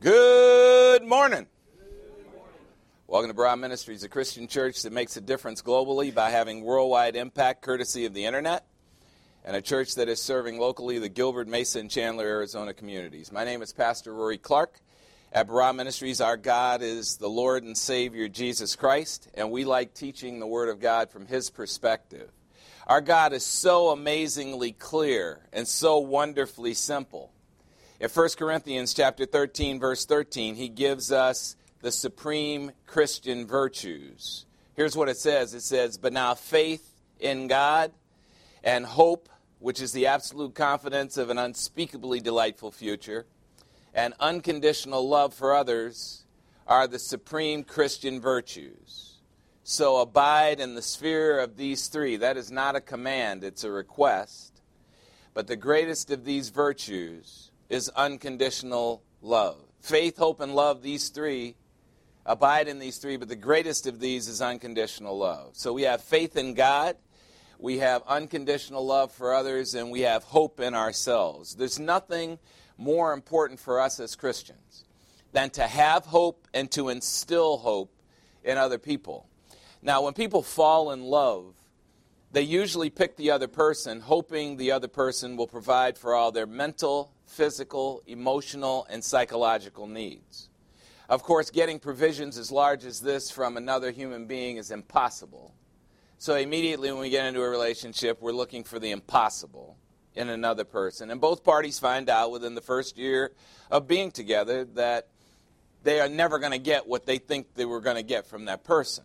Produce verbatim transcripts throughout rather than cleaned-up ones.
Good morning. Welcome to Barah Ministries, a Christian church that makes a difference globally by having worldwide impact courtesy of the internet, and a church that is serving locally the Gilbert, Mesa, and Chandler, Arizona communities. My name is Pastor Rory Clark. At Barah Ministries, our God is the Lord and Savior Jesus Christ, and we like teaching the Word of God from His perspective. Our God is so amazingly clear and so wonderfully simple. In First Corinthians chapter thirteen, verse thirteen, he gives us the supreme Christian virtues. Here's what it says. It says, "But now faith in God and hope, which is the absolute confidence of an unspeakably delightful future, and unconditional love for others are the supreme Christian virtues. So abide in the sphere of these three." That is not a command, it's a request. But the greatest of these virtues is unconditional love. Faith, hope, and love, these three, abide in these three, but the greatest of these is unconditional love. So we have faith in God, we have unconditional love for others, and we have hope in ourselves. There's nothing more important for us as Christians than to have hope and to instill hope in other people. Now, when people fall in love, they usually pick the other person, hoping the other person will provide for all their mental, physical, emotional, and psychological needs. Of course, getting provisions as large as this from another human being is impossible. So immediately when we get into a relationship, we're looking for the impossible in another person. And both parties find out within the first year of being together that they are never going to get what they think they were going to get from that person.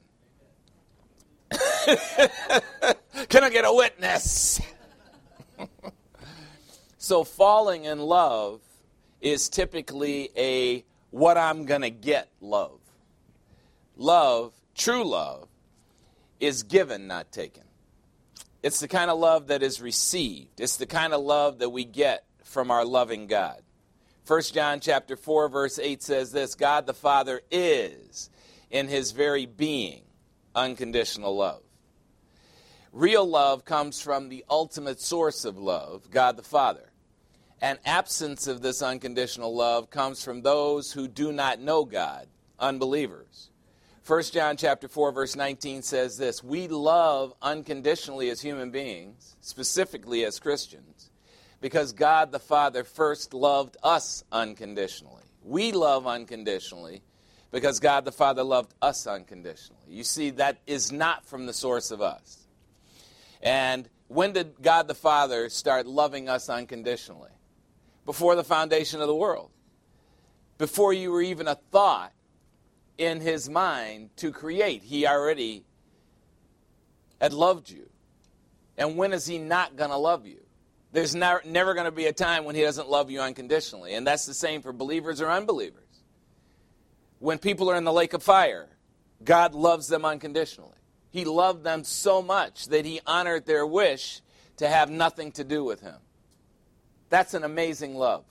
Can I get a witness? So falling in love is typically a what I'm going to get love. Love, true love, is given, not taken. It's the kind of love that is received. It's the kind of love that we get from our loving God. First John chapter four, verse eight says this, "God the Father is, in His very being, unconditional love." Real love comes from the ultimate source of love, God the Father. An absence of this unconditional love comes from those who do not know God, unbelievers. First John chapter four, verse nineteen says this, "We love unconditionally as human beings, specifically as Christians, because God the Father first loved us unconditionally." We love unconditionally because God the Father loved us unconditionally. You see, that is not from the source of us. And when did God the Father start loving us unconditionally? Before the foundation of the world. Before you were even a thought in His mind to create, He already had loved you. And when is He not going to love you? There's never, never going to be a time when He doesn't love you unconditionally. And that's the same for believers or unbelievers. When people are in the lake of fire, God loves them unconditionally. He loved them so much that He honored their wish to have nothing to do with Him. That's an amazing love.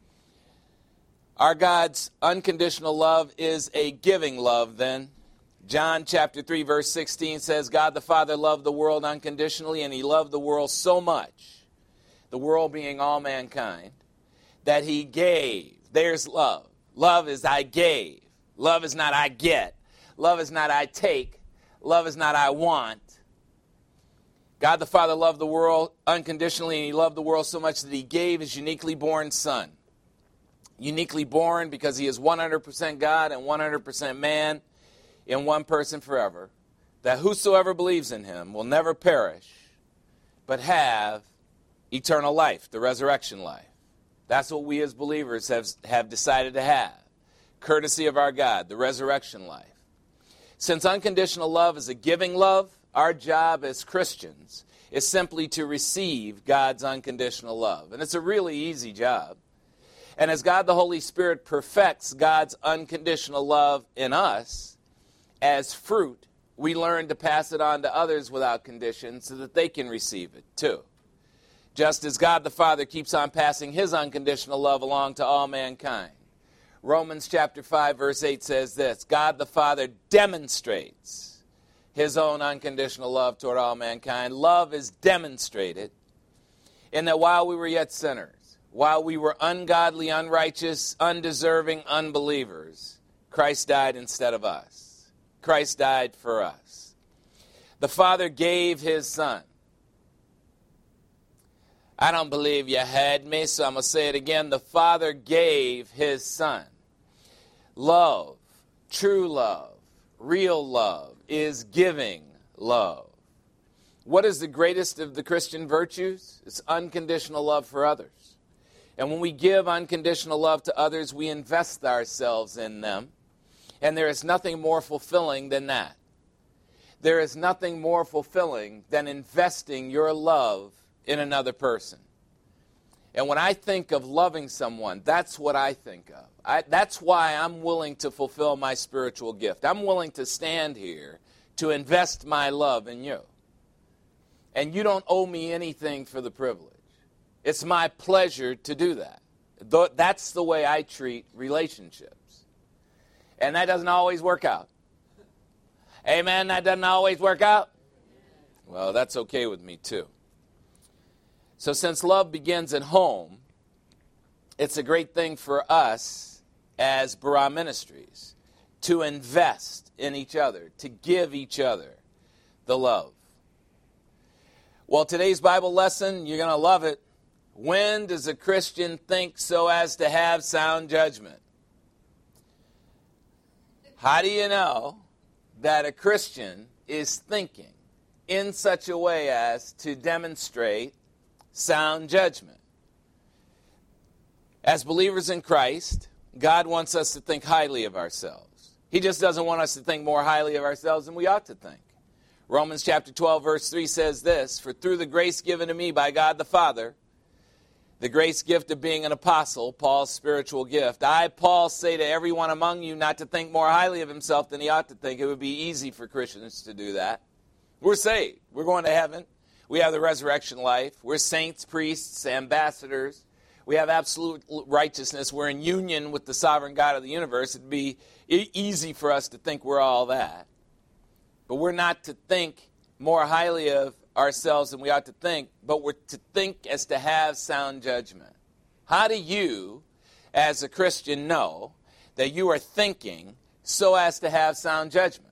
Our God's unconditional love is a giving love then. John chapter three, verse sixteen says, "God the Father loved the world unconditionally, and He loved the world so much," the world being all mankind, "that He gave." There's love. Love is I gave. Love is not I get. Love is not I take. Love is not I want. God the Father loved the world unconditionally, and He loved the world so much that He gave His uniquely born Son. Uniquely born because He is one hundred percent God and one hundred percent man in one person forever, that whosoever believes in Him will never perish, but have eternal life, the resurrection life. That's what we as believers have, have decided to have, courtesy of our God, the resurrection life. Since unconditional love is a giving love, our job as Christians is simply to receive God's unconditional love. And it's a really easy job. And as God the Holy Spirit perfects God's unconditional love in us, as fruit, we learn to pass it on to others without condition so that they can receive it too. Just as God the Father keeps on passing His unconditional love along to all mankind. Romans chapter five, verse eight says this, "God the Father demonstrates His own unconditional love toward all mankind." Love is demonstrated in that while we were yet sinners, while we were ungodly, unrighteous, undeserving unbelievers, Christ died instead of us. Christ died for us. The Father gave his Son. I don't believe you heard me, so I'm going to say it again. The Father gave his Son. Love, true love, real love, is giving love. What is the greatest of the Christian virtues? It's unconditional love for others. And when we give unconditional love to others, we invest ourselves in them. And there is nothing more fulfilling than that. There is nothing more fulfilling than investing your love in another person. And when I think of loving someone, that's what I think of. I, that's why I'm willing to fulfill my spiritual gift. I'm willing to stand here to invest my love in you. And you don't owe me anything for the privilege. It's my pleasure to do that. That's the way I treat relationships. And that doesn't always work out. Amen, that doesn't always work out? Well, that's okay with me too. So since love begins at home, it's a great thing for us as Barah Ministries to invest in each other, to give each other the love. Well, today's Bible lesson, you're going to love it. When does a Christian think so as to have sound judgment? How do you know that a Christian is thinking in such a way as to demonstrate sound judgment? As believers in Christ, God wants us to think highly of ourselves. He just doesn't want us to think more highly of ourselves than we ought to think. Romans chapter twelve, verse three says this, "For through the grace given to me by God the Father," the grace gift of being an apostle, Paul's spiritual gift, "I, Paul, say to everyone among you not to think more highly of himself than he ought to think." It would be easy for Christians to do that. We're saved. We're going to heaven. We have the resurrection life. We're saints, priests, ambassadors. We have absolute righteousness. We're in union with the sovereign God of the universe. It'd be e- easy for us to think we're all that. But we're not to think more highly of ourselves than we ought to think, but we're to think as to have sound judgment. How do you, as a Christian, know that you are thinking so as to have sound judgment?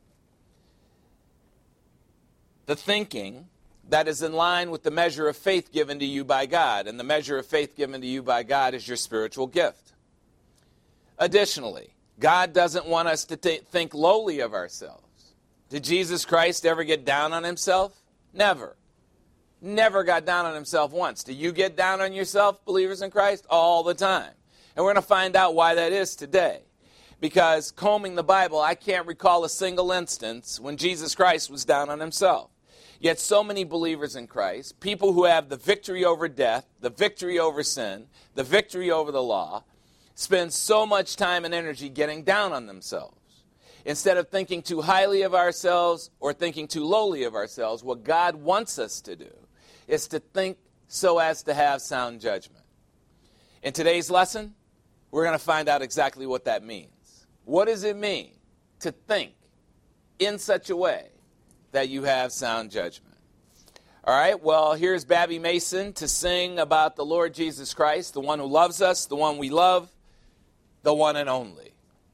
The thinking that is in line with the measure of faith given to you by God, and the measure of faith given to you by God is your spiritual gift. Additionally, God doesn't want us to th- think lowly of ourselves. Did Jesus Christ ever get down on himself? Never. Never got down on himself once. Do you get down on yourself, believers in Christ? All the time. And we're going to find out why that is today. Because combing the Bible, I can't recall a single instance when Jesus Christ was down on himself. Yet so many believers in Christ, people who have the victory over death, the victory over sin, the victory over the law, spend so much time and energy getting down on themselves. Instead of thinking too highly of ourselves or thinking too lowly of ourselves, what God wants us to do is to think so as to have sound judgment. In today's lesson, we're going to find out exactly what that means. What does it mean to think in such a way that you have sound judgment? All right, well, here's Babby Mason to sing about the Lord Jesus Christ, the one who loves us, the one we love, the one and only.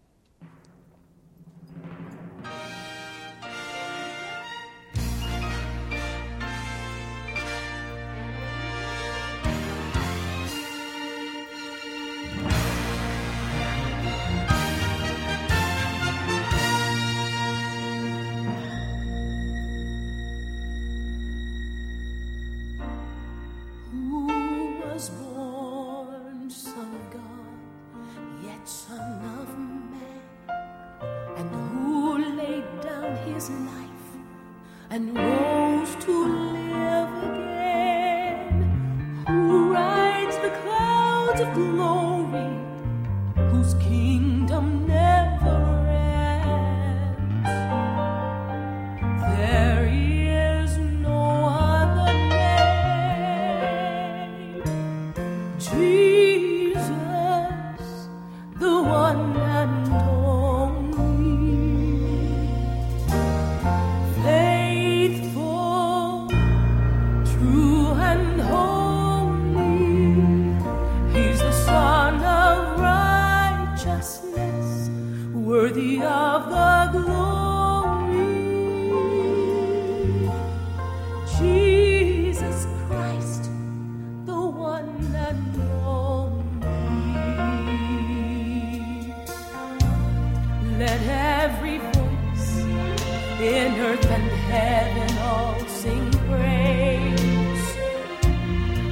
And rose to live again, who rides the clouds of glory, whose kingdom never ends. There is no other name.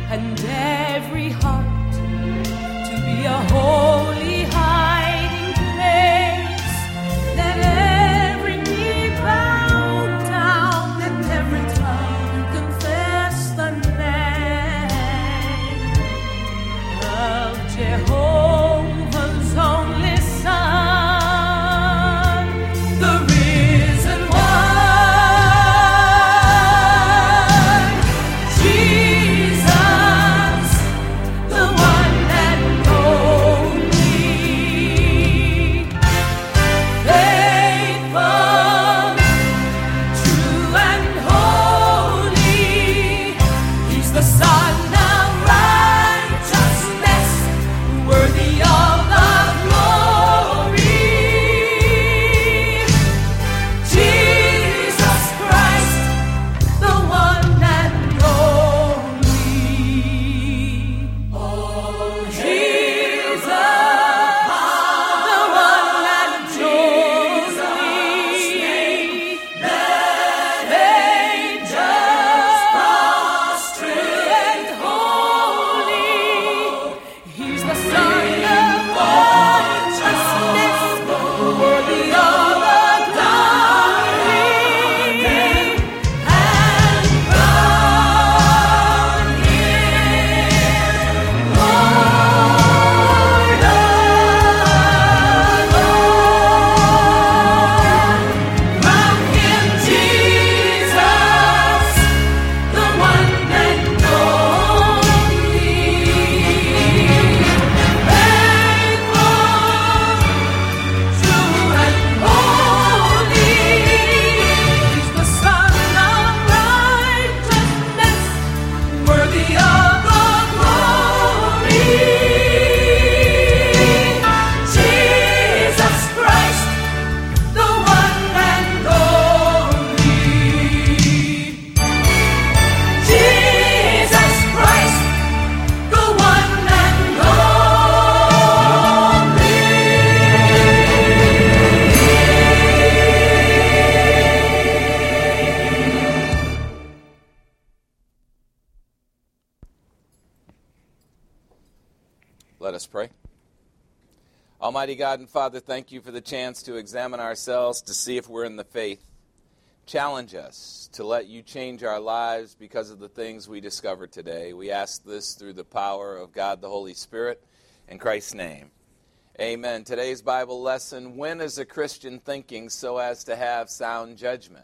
and every heart to be a holy hiding place. Let every knee bow down and every tongue confess the name of Jehovah's only Son, the risen one, Jesus, the one and only, faithful, true and holy. He's the Son of righteousness, worthy of the glory. Jesus Christ, the one and only. Oh, Jesus, the one and only. Let angels prostrate and holy. He's the Son of righteousness, worthy of the glory, and crown him Lord of Lords. Crown him Jesus, the one and only, faithful, true and holy. He's the Son of righteousness, worthy of the glory. Jesus Christ, the one and only. Jesus Christ, the one and Let us pray. Almighty God and Father, thank you for the chance to examine ourselves to see if we're in the faith. Challenge us to let you change our lives because of the things we discover today. We ask this through the power of God the Holy Spirit, in Christ's name. Amen. Today's Bible lesson, when is a Christian thinking so as to have sound judgment?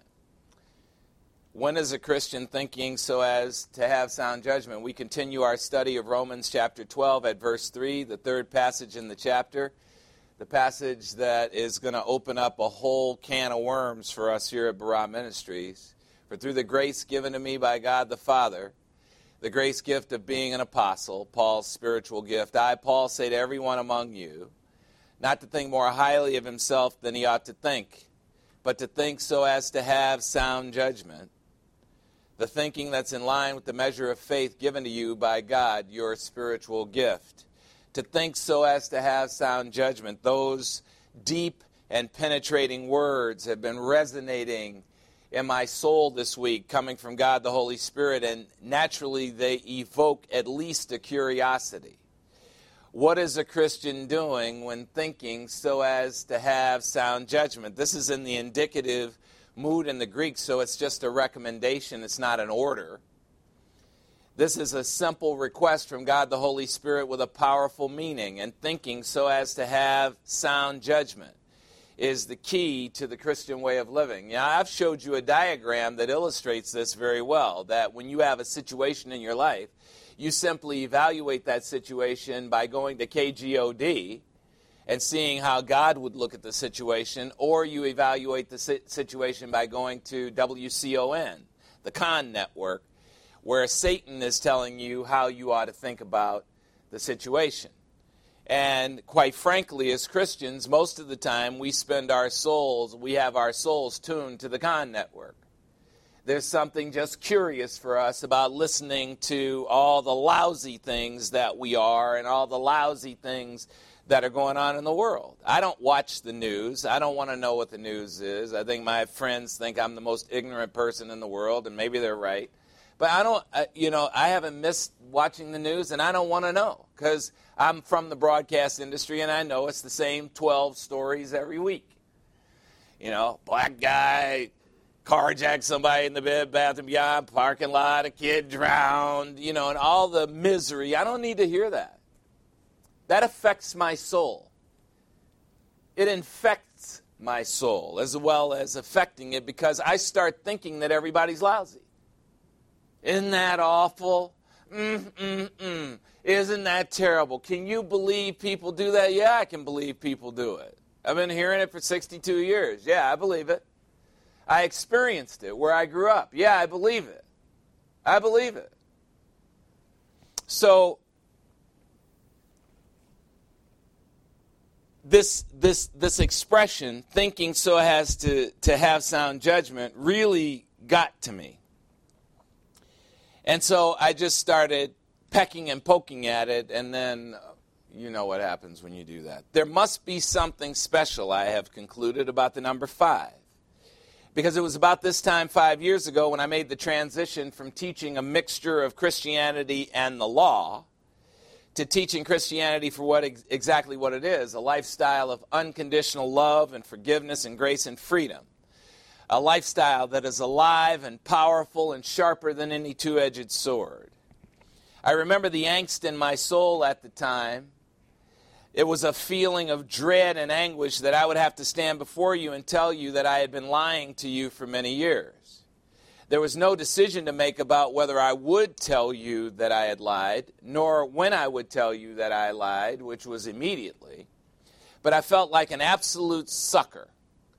When is a Christian thinking so as to have sound judgment? We continue our study of Romans chapter twelve at verse three, the third passage in the chapter, the passage that is going to open up a whole can of worms for us here at Barat Ministries. For through the grace given to me by God the Father, the grace gift of being an apostle, Paul's spiritual gift, I, Paul, say to everyone among you, not to think more highly of himself than he ought to think, but to think so as to have sound judgment. The thinking that's in line with the measure of faith given to you by God, your spiritual gift. To think so as to have sound judgment. Those deep and penetrating words have been resonating in my soul this week, coming from God the Holy Spirit, and naturally they evoke at least a curiosity. What is a Christian doing when thinking so as to have sound judgment? This is in the indicative mood in the Greek, so it's just a recommendation, it's not an order. This is a simple request from God the Holy Spirit with a powerful meaning, and thinking so as to have sound judgment is the key to the Christian way of living. Now, I've showed you a diagram that illustrates this very well, that when you have a situation in your life, you simply evaluate that situation by going to K G O D and seeing how God would look at the situation, or you evaluate the situation by going to W C O N, the Con Network, where Satan is telling you how you ought to think about the situation. And quite frankly, as Christians, most of the time we spend our souls, we have our souls tuned to the Con Network. There's something just curious for us about listening to all the lousy things that we are and all the lousy things that are going on in the world. I don't watch the news. I don't want to know what the news is. I think my friends think I'm the most ignorant person in the world, and maybe they're right. But I don't, uh, you know, I haven't missed watching the news, and I don't want to know because I'm from the broadcast industry, and I know it's the same twelve stories every week. You know, black guy carjacked somebody in the bed, bathroom, beyond, parking lot, a kid drowned, you know, and all the misery. I don't need to hear that. That affects my soul. It infects my soul as well as affecting it because I start thinking that everybody's lousy. Isn't that awful? Mm, mm, mm. Isn't that terrible? Can you believe people do that? Yeah, I can believe people do it. I've been hearing it for sixty-two years. Yeah, I believe it. I experienced it where I grew up. Yeah, I believe it. I believe it. So, this this this expression, thinking so as to, to have sound judgment, really got to me. And so I just started pecking and poking at it, and then you know what happens when you do that. There must be something special, I have concluded, about the number five. Because it was about this time five years ago when I made the transition from teaching a mixture of Christianity and the law to teaching Christianity for what ex- exactly what it is, a lifestyle of unconditional love and forgiveness and grace and freedom. A lifestyle that is alive and powerful and sharper than any two-edged sword. I remember the angst in my soul at the time. It was a feeling of dread and anguish that I would have to stand before you and tell you that I had been lying to you for many years. There was no decision to make about whether I would tell you that I had lied, nor when I would tell you that I lied, which was immediately. But I felt like an absolute sucker.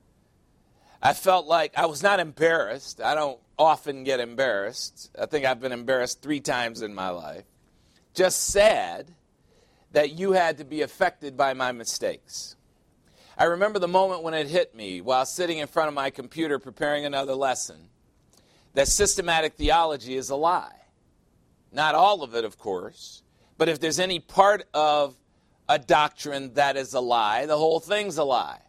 I felt like I was not embarrassed. I don't often get embarrassed. I think I've been embarrassed three times in my life. Just sad that you had to be affected by my mistakes. I remember the moment when it hit me while sitting in front of my computer preparing another lesson, that systematic theology is a lie. Not all of it, of course, but if there's any part of a doctrine that is a lie, the whole thing's a lie.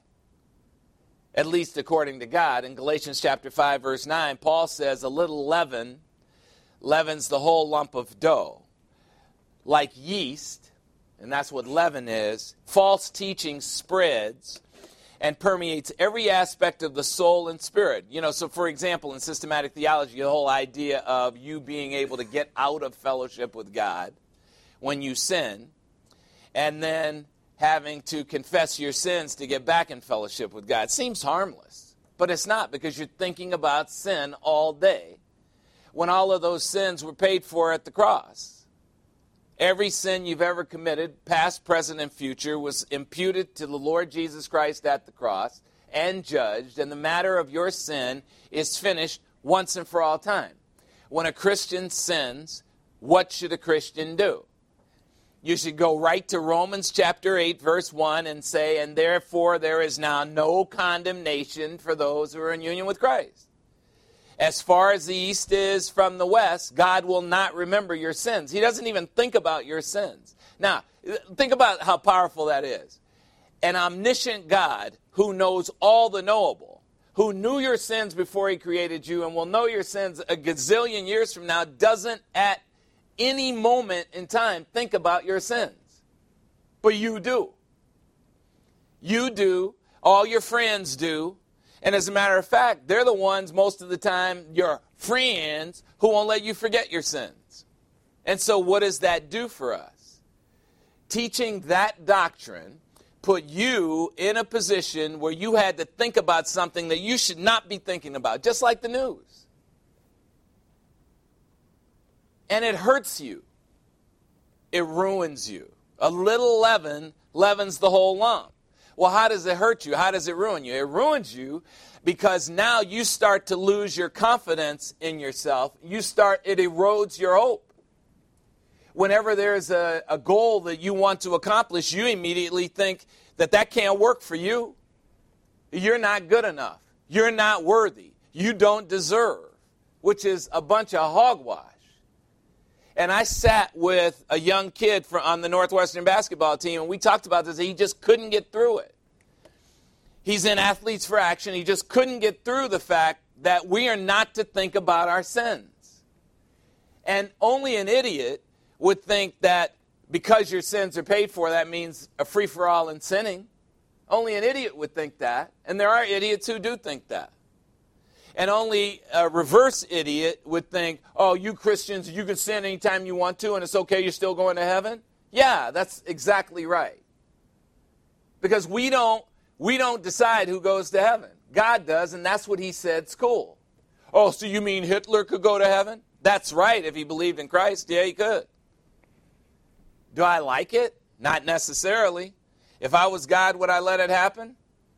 At least according to God. In Galatians chapter five, verse nine, Paul says, a little leaven leavens the whole lump of dough. Like yeast, and that's what leaven is, false teaching spreads and permeates every aspect of the soul and spirit. You know, so for example, in systematic theology, the whole idea of you being able to get out of fellowship with God when you sin, and then having to confess your sins to get back in fellowship with God. It seems harmless, but it's not, because you're thinking about sin all day when all of those sins were paid for at the cross. Every sin you've ever committed, past, present, and future, was imputed to the Lord Jesus Christ at the cross and judged, and the matter of your sin is finished once and for all time. When a Christian sins, what should a Christian do? You should go right to Romans chapter eight, verse one, and say, and therefore there is now no condemnation for those who are in union with Christ. As far as the east is from the west, God will not remember your sins. He doesn't even think about your sins. Now, think about how powerful that is. An omniscient God who knows all the knowable, who knew your sins before he created you and will know your sins a gazillion years from now, doesn't at any moment in time think about your sins. But you do. You do. All your friends do. And as a matter of fact, they're the ones most of the time, your friends, who won't let you forget your sins. And so what does that do for us? Teaching that doctrine put you in a position where you had to think about something that you should not be thinking about, just like the news. And it hurts you. It ruins you. A little leaven leavens the whole lump. Well, how does it hurt you? How does it ruin you? It ruins you because now you start to lose your confidence in yourself. You start, it erodes your hope. Whenever there's a, a goal that you want to accomplish, you immediately think that that can't work for you. You're not good enough. You're not worthy. You don't deserve, which is a bunch of hogwash. And I sat with a young kid from, on the Northwestern basketball team, and we talked about this. He just couldn't get through it. He's in Athletes for Action. He just couldn't get through the fact that we are not to think about our sins. And only an idiot would think that because your sins are paid for, that means a free-for-all in sinning. Only an idiot would think that. And there are idiots who do think that. And only a reverse idiot would think, oh, you Christians, you can sin anytime you want to, and it's okay, you're still going to heaven? Yeah, that's exactly right. Because we don't, we don't decide who goes to heaven. God does, and that's what he said's cool. Oh, so you mean Hitler could go to heaven? That's right, if he believed in Christ, yeah, he could. Do I like it? Not necessarily. If I was God, would I let it happen?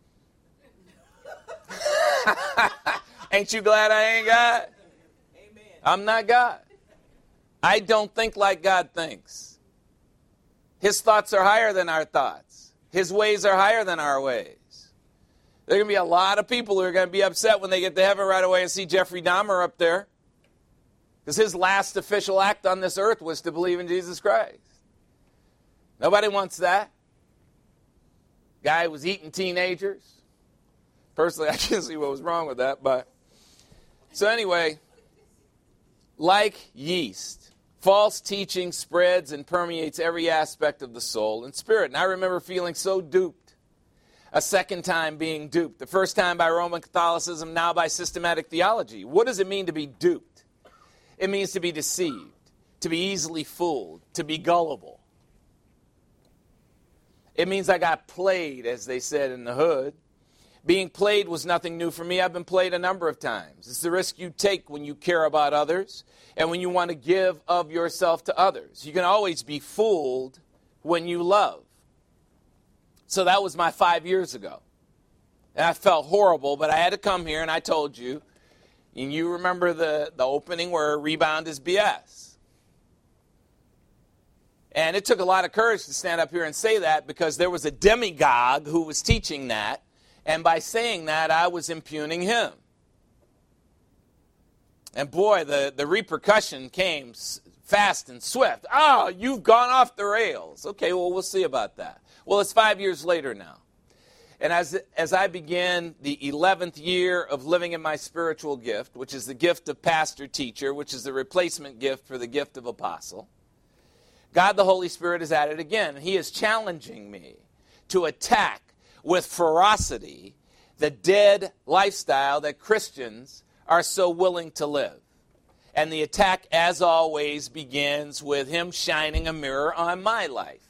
Ain't you glad I ain't God? Amen. I'm not God. I don't think like God thinks. His thoughts are higher than our thoughts. His ways are higher than our ways. There are going to be a lot of people who are going to be upset when they get to heaven right away and see Jeffrey Dahmer up there. Because his last official act on this earth was to believe in Jesus Christ. Nobody wants that. Guy was eating teenagers. Personally, I can't see what was wrong with that. But so anyway, like yeast, false teaching spreads and permeates every aspect of the soul and spirit. And I remember feeling so duped. A second time being duped. The first time by Roman Catholicism, now by systematic theology. What does it mean to be duped? It means to be deceived, to be easily fooled, to be gullible. It means I got played, as they said in the hood. Being played was nothing new for me. I've been played a number of times. It's the risk you take when you care about others and when you want to give of yourself to others. You can always be fooled when you love. So that was my five years ago. And I felt horrible, but I had to come here, and I told you, and you remember the, the opening where rebound is B S. And it took a lot of courage to stand up here and say that because there was a demagogue who was teaching that, and by saying that, I was impugning him. And boy, the, the repercussion came fast and swift. Oh, you've gone off the rails. Okay, well, we'll see about that. Well, it's five years later now. And as, as I began the eleventh year of living in my spiritual gift, which is the gift of pastor-teacher, which is the replacement gift for the gift of apostle, God the Holy Spirit is at it again. He is challenging me to attack with ferocity the dead lifestyle that Christians are so willing to live. And the attack, as always, begins with him shining a mirror on my life.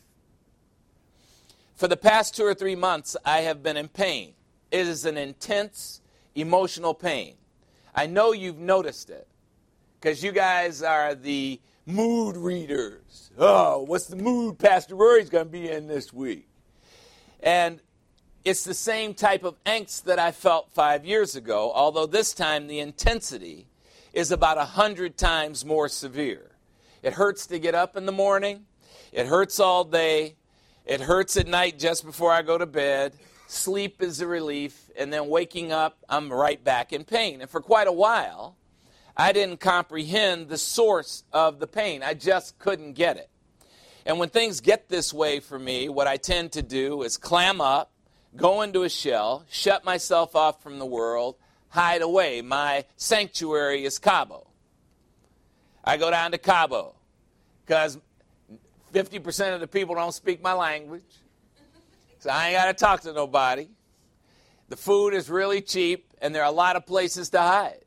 For the past two or three months, I have been in pain. It is an intense emotional pain. I know you've noticed it because you guys are the mood readers. Oh, what's the mood Pastor Rory's going to be in this week? And it's the same type of angst that I felt five years ago, although this time the intensity is about a hundred times more severe. It hurts to get up in the morning. It hurts all day. It hurts at night just before I go to bed. Sleep is a relief. And then waking up, I'm right back in pain. And for quite a while, I didn't comprehend the source of the pain. I just couldn't get it. And when things get this way for me, what I tend to do is clam up, go into a shell, shut myself off from the world, hide away. My sanctuary is Cabo. I go down to Cabo because fifty percent of the people don't speak my language, so I ain't got to talk to nobody. The food is really cheap, and there are a lot of places to hide.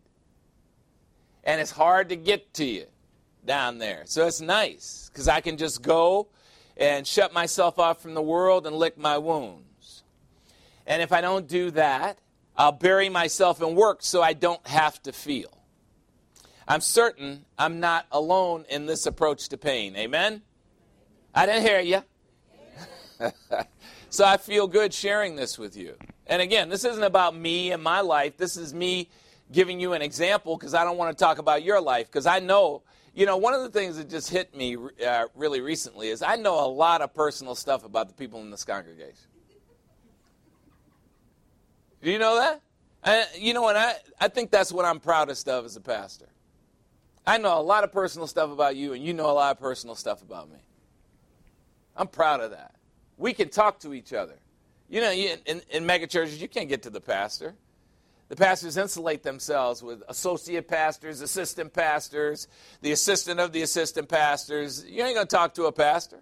And it's hard to get to you down there. So it's nice because I can just go and shut myself off from the world and lick my wounds. And if I don't do that, I'll bury myself in work so I don't have to feel. I'm certain I'm not alone in this approach to pain. Amen? I didn't hear you. So I feel good sharing this with you. And again, this isn't about me and my life. This is me giving you an example because I don't want to talk about your life because I know, you know, one of the things that just hit me uh, really recently is I know a lot of personal stuff about the people in this congregation. Do you know that? I, you know, and I, I think that's what I'm proudest of as a pastor. I know a lot of personal stuff about you, and you know a lot of personal stuff about me. I'm proud of that. We can talk to each other. You know, in, in mega churches, you can't get to the pastor. The pastors insulate themselves with associate pastors, assistant pastors, the assistant of the assistant pastors. You ain't going to talk to a pastor.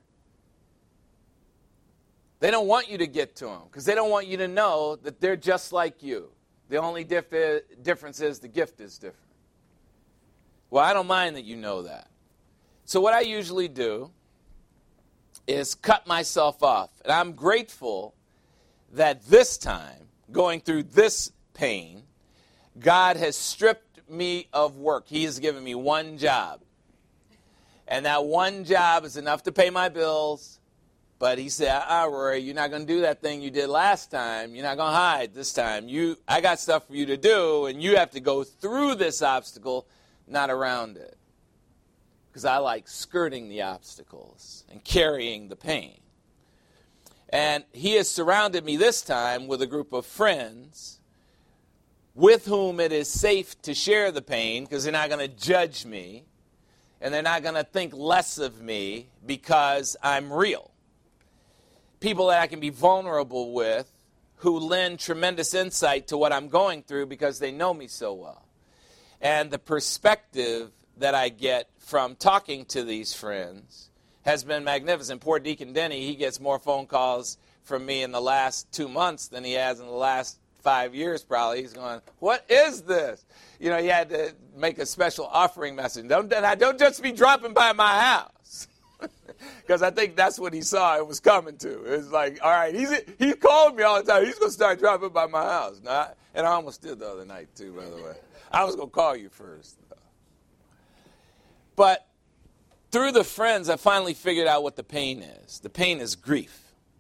They don't want you to get to them because they don't want you to know that they're just like you. The only diff- difference is the gift is different. Well, I don't mind that you know that. So what I usually do is cut myself off. And I'm grateful that this time, going through this pain, God has stripped me of work. He has given me one job. And that one job is enough to pay my bills. But he said, ah, Rory, you're not going to do that thing you did last time. You're not going to hide this time. You, I got stuff for you to do, and you have to go through this obstacle, not around it. Because I like skirting the obstacles and carrying the pain. And he has surrounded me this time with a group of friends with whom it is safe to share the pain because they're not going to judge me and they're not going to think less of me because I'm real. People that I can be vulnerable with who lend tremendous insight to what I'm going through because they know me so well. And the perspective that I get from talking to these friends has been magnificent. Poor Deacon Denny, he gets more phone calls from me in the last two months than he has in the last five years probably. He's going, what is this? You know, he had to make a special offering message. Don't, don't just be dropping by my house. Because I think that's what he saw it was coming to. It was like, all right, he's, he called me all the time. He's going to start dropping by my house. Now, and I almost did the other night, too, by the way. I was going to call you first. Though. But through the friends, I finally figured out what the pain is. The pain is grief.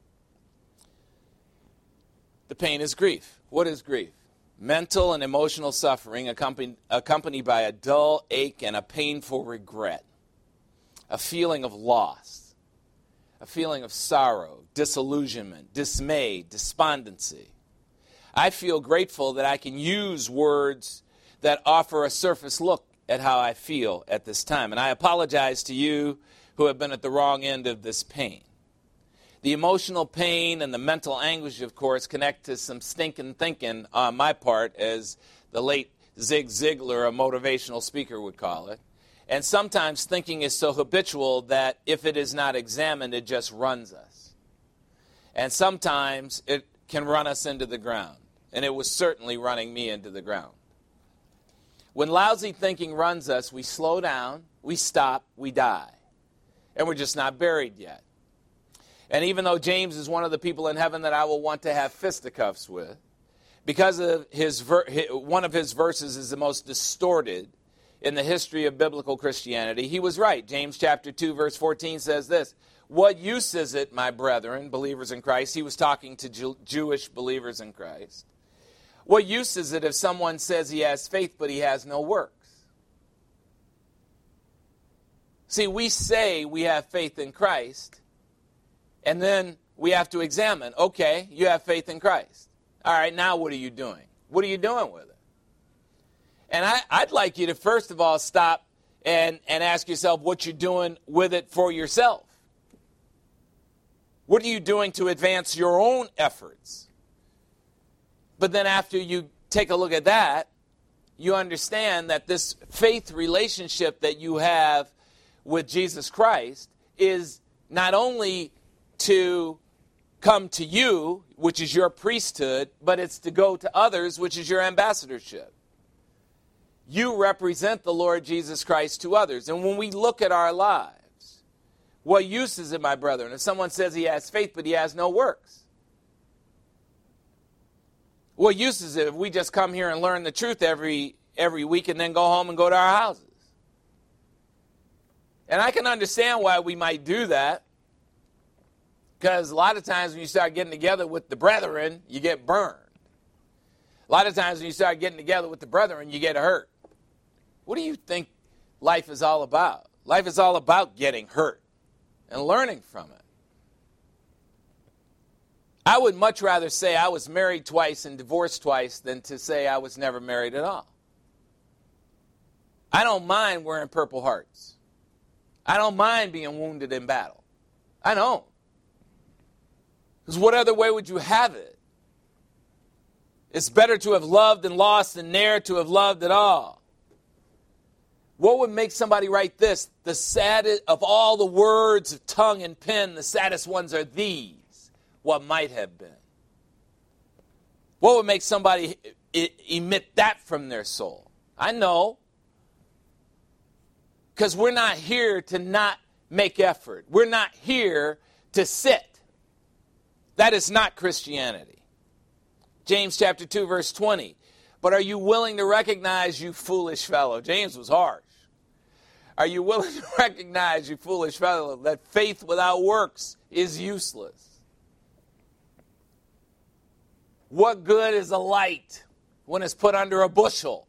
The pain is grief. What is grief? Mental and emotional suffering accompanied, accompanied by a dull ache and a painful regret. A feeling of loss. A feeling of sorrow, disillusionment, dismay, despondency. I feel grateful that I can use words that offer a surface look at how I feel at this time. And I apologize to you who have been at the wrong end of this pain. The emotional pain and the mental anguish, of course, connect to some stinking thinking on my part, as the late Zig Ziglar, a motivational speaker, would call it. And sometimes thinking is so habitual that if it is not examined, it just runs us. And sometimes it can run us into the ground. And it was certainly running me into the ground. When lousy thinking runs us, we slow down, we stop, we die. And we're just not buried yet. And even though James is one of the people in heaven that I will want to have fisticuffs with, because of his ver- one of his verses is the most distorted in the history of biblical Christianity, he was right. James chapter two, verse fourteen says this, "What use is it, my brethren, believers in Christ?" He was talking to Jew- Jewish believers in Christ. "What use is it if someone says he has faith but he has no works?" See, we say we have faith in Christ, and then we have to examine, okay, you have faith in Christ. All right, now what are you doing? What are you doing with it? And I, I'd like you to, first of all, stop and, and ask yourself what you're doing with it for yourself. What are you doing to advance your own efforts? But then after you take a look at that, you understand that this faith relationship that you have with Jesus Christ is not only to come to you, which is your priesthood, but it's to go to others, which is your ambassadorship. You represent the Lord Jesus Christ to others. And when we look at our lives, what use is it, my brethren, if someone says he has faith but he has no works? What use is it if we just come here and learn the truth every every week and then go home and go to our houses? And I can understand why we might do that, because a lot of times when you start getting together with the brethren, you get burned. A lot of times when you start getting together with the brethren, you get hurt. What do you think life is all about? Life is all about getting hurt and learning from it. I would much rather say I was married twice and divorced twice than to say I was never married at all. I don't mind wearing Purple Hearts. I don't mind being wounded in battle. I don't. Because what other way would you have it? It's better to have loved and lost than ne'er to have loved at all. What would make somebody write this? The saddest of all the words of tongue and pen, the saddest ones are these, what might have been. What would make somebody emit that from their soul? I know. Because we're not here to not make effort. We're not here to sit. That is not Christianity. James chapter two, verse twenty. But are you willing to recognize, you foolish fellow? James was harsh. Are you willing to recognize, you foolish fellow, that faith without works is useless? What good is a light when it's put under a bushel?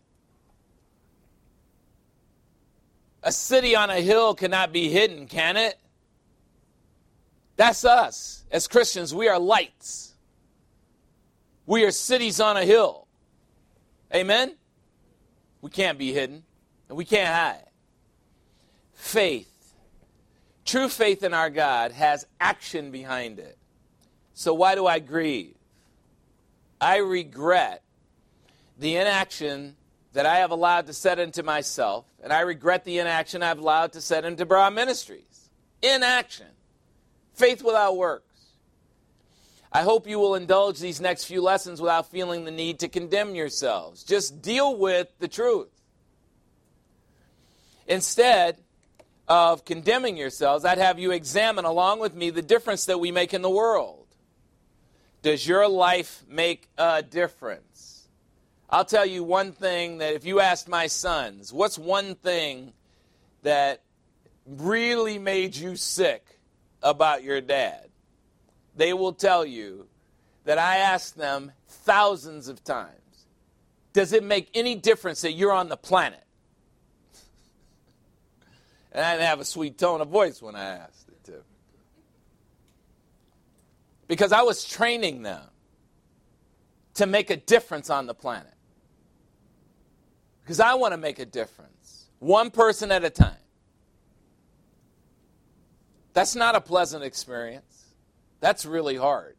A city on a hill cannot be hidden, can it? That's us. As Christians, we are lights. We are cities on a hill. Amen? We can't be hidden, and we can't hide. Faith. True faith in our God has action behind it. So why do I grieve? I regret the inaction that I have allowed to set into myself, and I regret the inaction I've allowed to set into Brow Ministries. Inaction. Faith without works. I hope you will indulge these next few lessons without feeling the need to condemn yourselves. Just deal with the truth. Instead of condemning yourselves, I'd have you examine along with me the difference that we make in the world. Does your life make a difference? I'll tell you one thing that if you asked my sons, what's one thing that really made you sick about your dad? They will tell you that I asked them thousands of times, does it make any difference that you're on the planet? And I didn't have a sweet tone of voice when I asked it too. Because I was training them to make a difference on the planet. Because I want to make a difference, one person at a time. That's not a pleasant experience. That's really hard.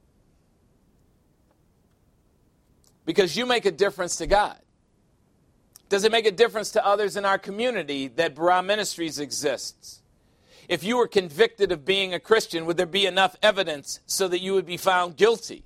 Because you make a difference to God. Does it make a difference to others in our community that Brow Ministries exists? If you were convicted of being a Christian, would there be enough evidence so that you would be found guilty?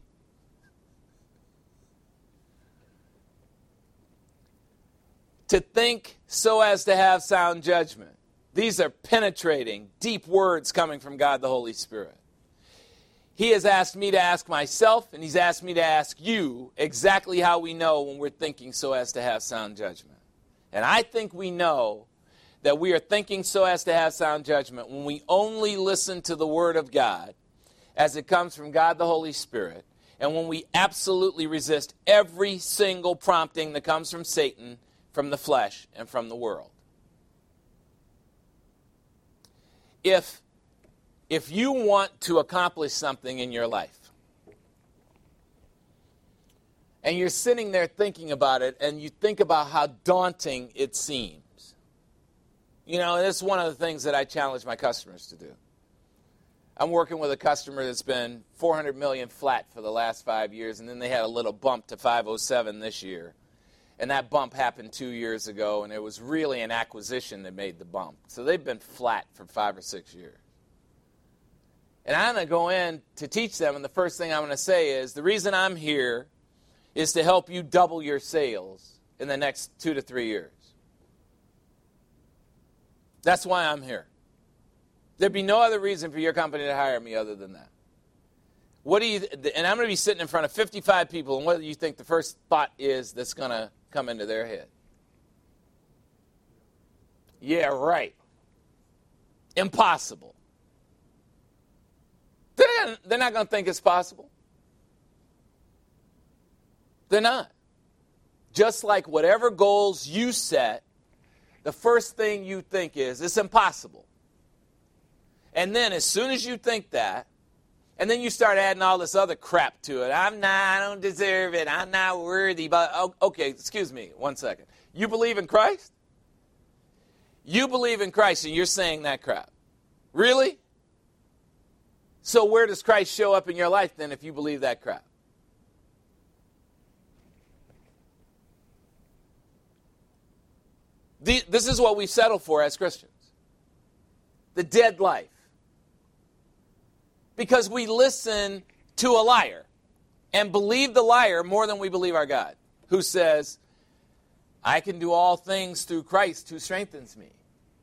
To think so as to have sound judgment. These are penetrating, deep words coming from God the Holy Spirit. He has asked me to ask myself, and he's asked me to ask you exactly how we know when we're thinking so as to have sound judgment. And I think we know that we are thinking so as to have sound judgment when we only listen to the Word of God as it comes from God the Holy Spirit, and when we absolutely resist every single prompting that comes from Satan, from the flesh, and from the world. If If you want to accomplish something in your life, and you're sitting there thinking about it, and you think about how daunting it seems, you know, this is one of the things that I challenge my customers to do. I'm working with a customer that's been four hundred million dollars flat for the last five years, and then they had a little bump to five oh seven this year. And that bump happened two years ago, and it was really an acquisition that made the bump. So they've been flat for five or six years. And I'm going to go in to teach them, and the first thing I'm going to say is, the reason I'm here is to help you double your sales in the next two to three years. That's why I'm here. There'd be no other reason for your company to hire me other than that. What do you? And I'm going to be sitting in front of fifty-five people, and what do you think the first thought is that's going to come into their head? Yeah, right. Impossible. They're, they're not going to think it's possible. They're not. Just like whatever goals you set, the first thing you think is, it's impossible. And then as soon as you think that, and then you start adding all this other crap to it. I'm not, I don't deserve it. I'm not worthy. But oh, okay, excuse me, one second. You believe in Christ? You believe in Christ and you're saying that crap. Really? So where does Christ show up in your life then if you believe that crap? The, this is what we settle for as Christians. The dead life. Because we listen to a liar and believe the liar more than we believe our God, who says, I can do all things through Christ who strengthens me.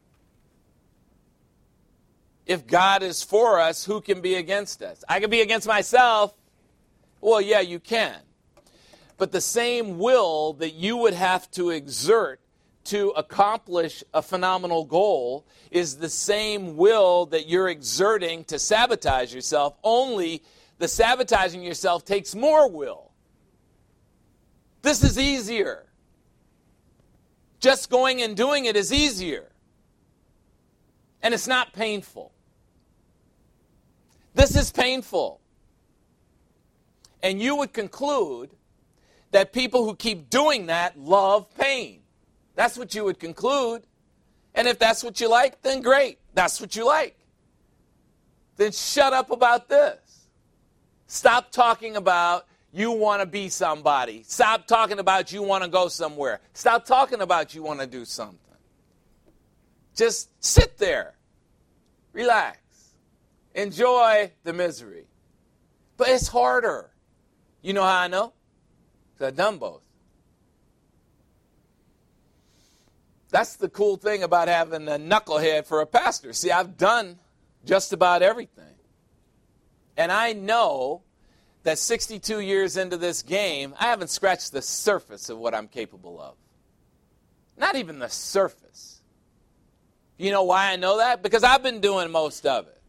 If God is for us, who can be against us? I can be against myself. Well, yeah, you can. But the same will that you would have to exert to accomplish a phenomenal goal is the same will that you're exerting to sabotage yourself, only the sabotaging yourself takes more will. This is easier. Just going and doing it is easier. And it's not painful. This is painful. And you would conclude that people who keep doing that love pain. That's what you would conclude. And if that's what you like, then great. That's what you like. Then shut up about this. Stop talking about you want to be somebody. Stop talking about you want to go somewhere. Stop talking about you want to do something. Just sit there. Relax. Enjoy the misery. But it's harder. You know how I know? Because I've done both. That's the cool thing about having a knucklehead for a pastor. See, I've done just about everything. And I know that sixty-two years into this game, I haven't scratched the surface of what I'm capable of. Not even the surface. You know why I know that? Because I've been doing most of it.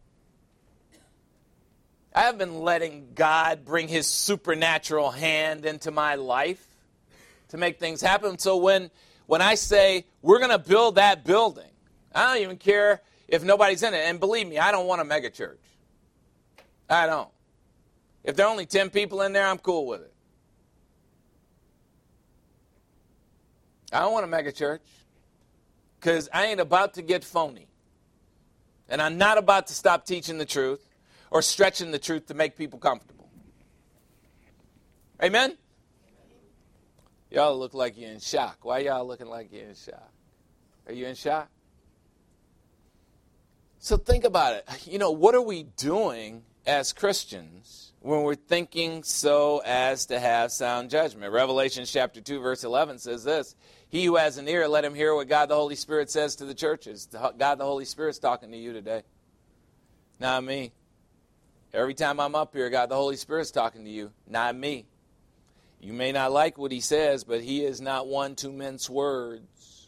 I have been letting God bring his supernatural hand into my life to make things happen. So when, when I say, we're going to build that building, I don't even care if nobody's in it. And believe me, I don't want a mega church. I don't. If there are only ten people in there, I'm cool with it. I don't want a mega church because I ain't about to get phony. And I'm not about to stop teaching the truth or stretching the truth to make people comfortable. Amen? Y'all look like you're in shock. Why y'all looking like you're in shock? Are you in shock? So think about it. You know, what are we doing as Christians when we're thinking so as to have sound judgment? Revelation chapter two, verse eleven says this: he who has an ear, let him hear what God the Holy Spirit says to the churches. God the Holy Spirit's talking to you today. Not me. Every time I'm up here, God the Holy Spirit's talking to you, not me. You may not like what he says, but he is not one to mince words.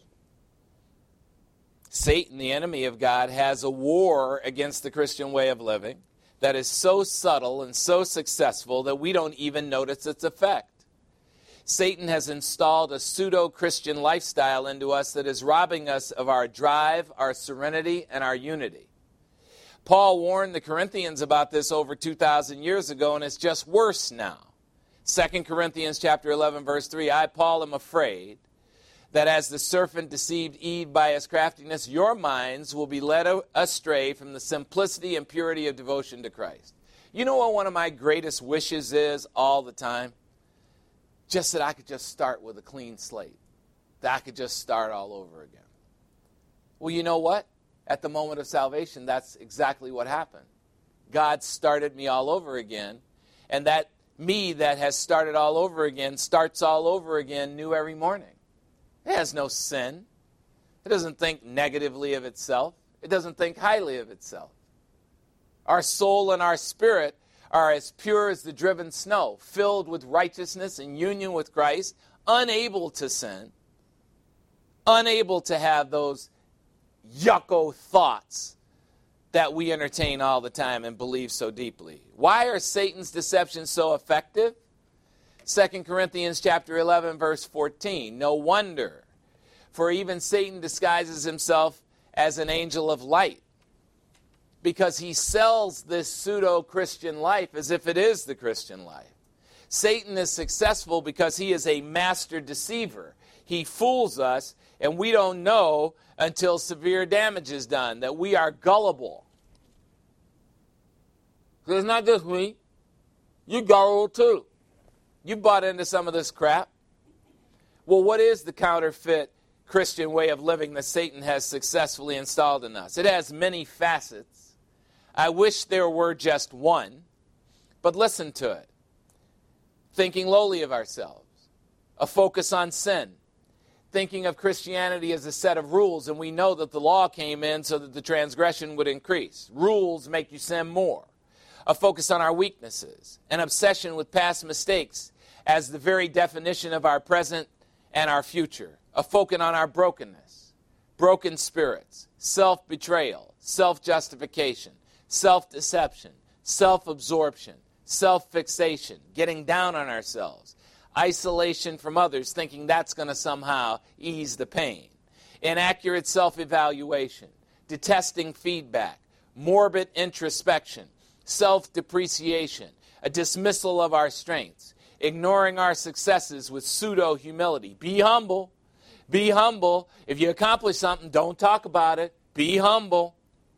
Satan, the enemy of God, has a war against the Christian way of living that is so subtle and so successful that we don't even notice its effect. Satan has installed a pseudo-Christian lifestyle into us that is robbing us of our drive, our serenity, and our unity. Paul warned the Corinthians about this over two thousand years ago, and it's just worse now. Second Corinthians chapter eleven, verse three, I, Paul, am afraid that as the serpent deceived Eve by his craftiness, your minds will be led astray from the simplicity and purity of devotion to Christ. You know what one of my greatest wishes is all the time? Just that I could just start with a clean slate. That I could just start all over again. Well, you know what? At the moment of salvation, that's exactly what happened. God started me all over again, and that me that has started all over again starts all over again new every morning. It has no sin. It doesn't think negatively of itself. It doesn't think highly of itself. Our soul and our spirit are as pure as the driven snow, filled with righteousness and union with Christ, unable to sin, unable to have those yucko thoughts that we entertain all the time and believe so deeply. Why are Satan's deceptions so effective? Second Corinthians chapter eleven, verse fourteen. No wonder, for even Satan disguises himself as an angel of light, because he sells this pseudo-Christian life as if it is the Christian life. Satan is successful because he is a master deceiver. He fools us, and we don't know until severe damage is done, that we are gullible. It's not just me. You gullible too. You bought into some of this crap. Well, what is the counterfeit Christian way of living that Satan has successfully installed in us. It has many facets. I wish there were just one, but listen to it. Thinking lowly of ourselves, a focus on sin, thinking of Christianity as a set of rules, and we know that the law came in so that the transgression would increase. Rules make you sin more. A focus on our weaknesses, an obsession with past mistakes as the very definition of our present and our future. A focus on our brokenness, broken spirits, self-betrayal, self-justification, self-deception, self-absorption, self-fixation, getting down on ourselves, isolation from others, thinking that's going to somehow ease the pain, inaccurate self-evaluation, detesting feedback, morbid introspection, self-depreciation, a dismissal of our strengths, ignoring our successes with pseudo-humility. Be humble. Be humble. If you accomplish something, don't talk about it. Be humble.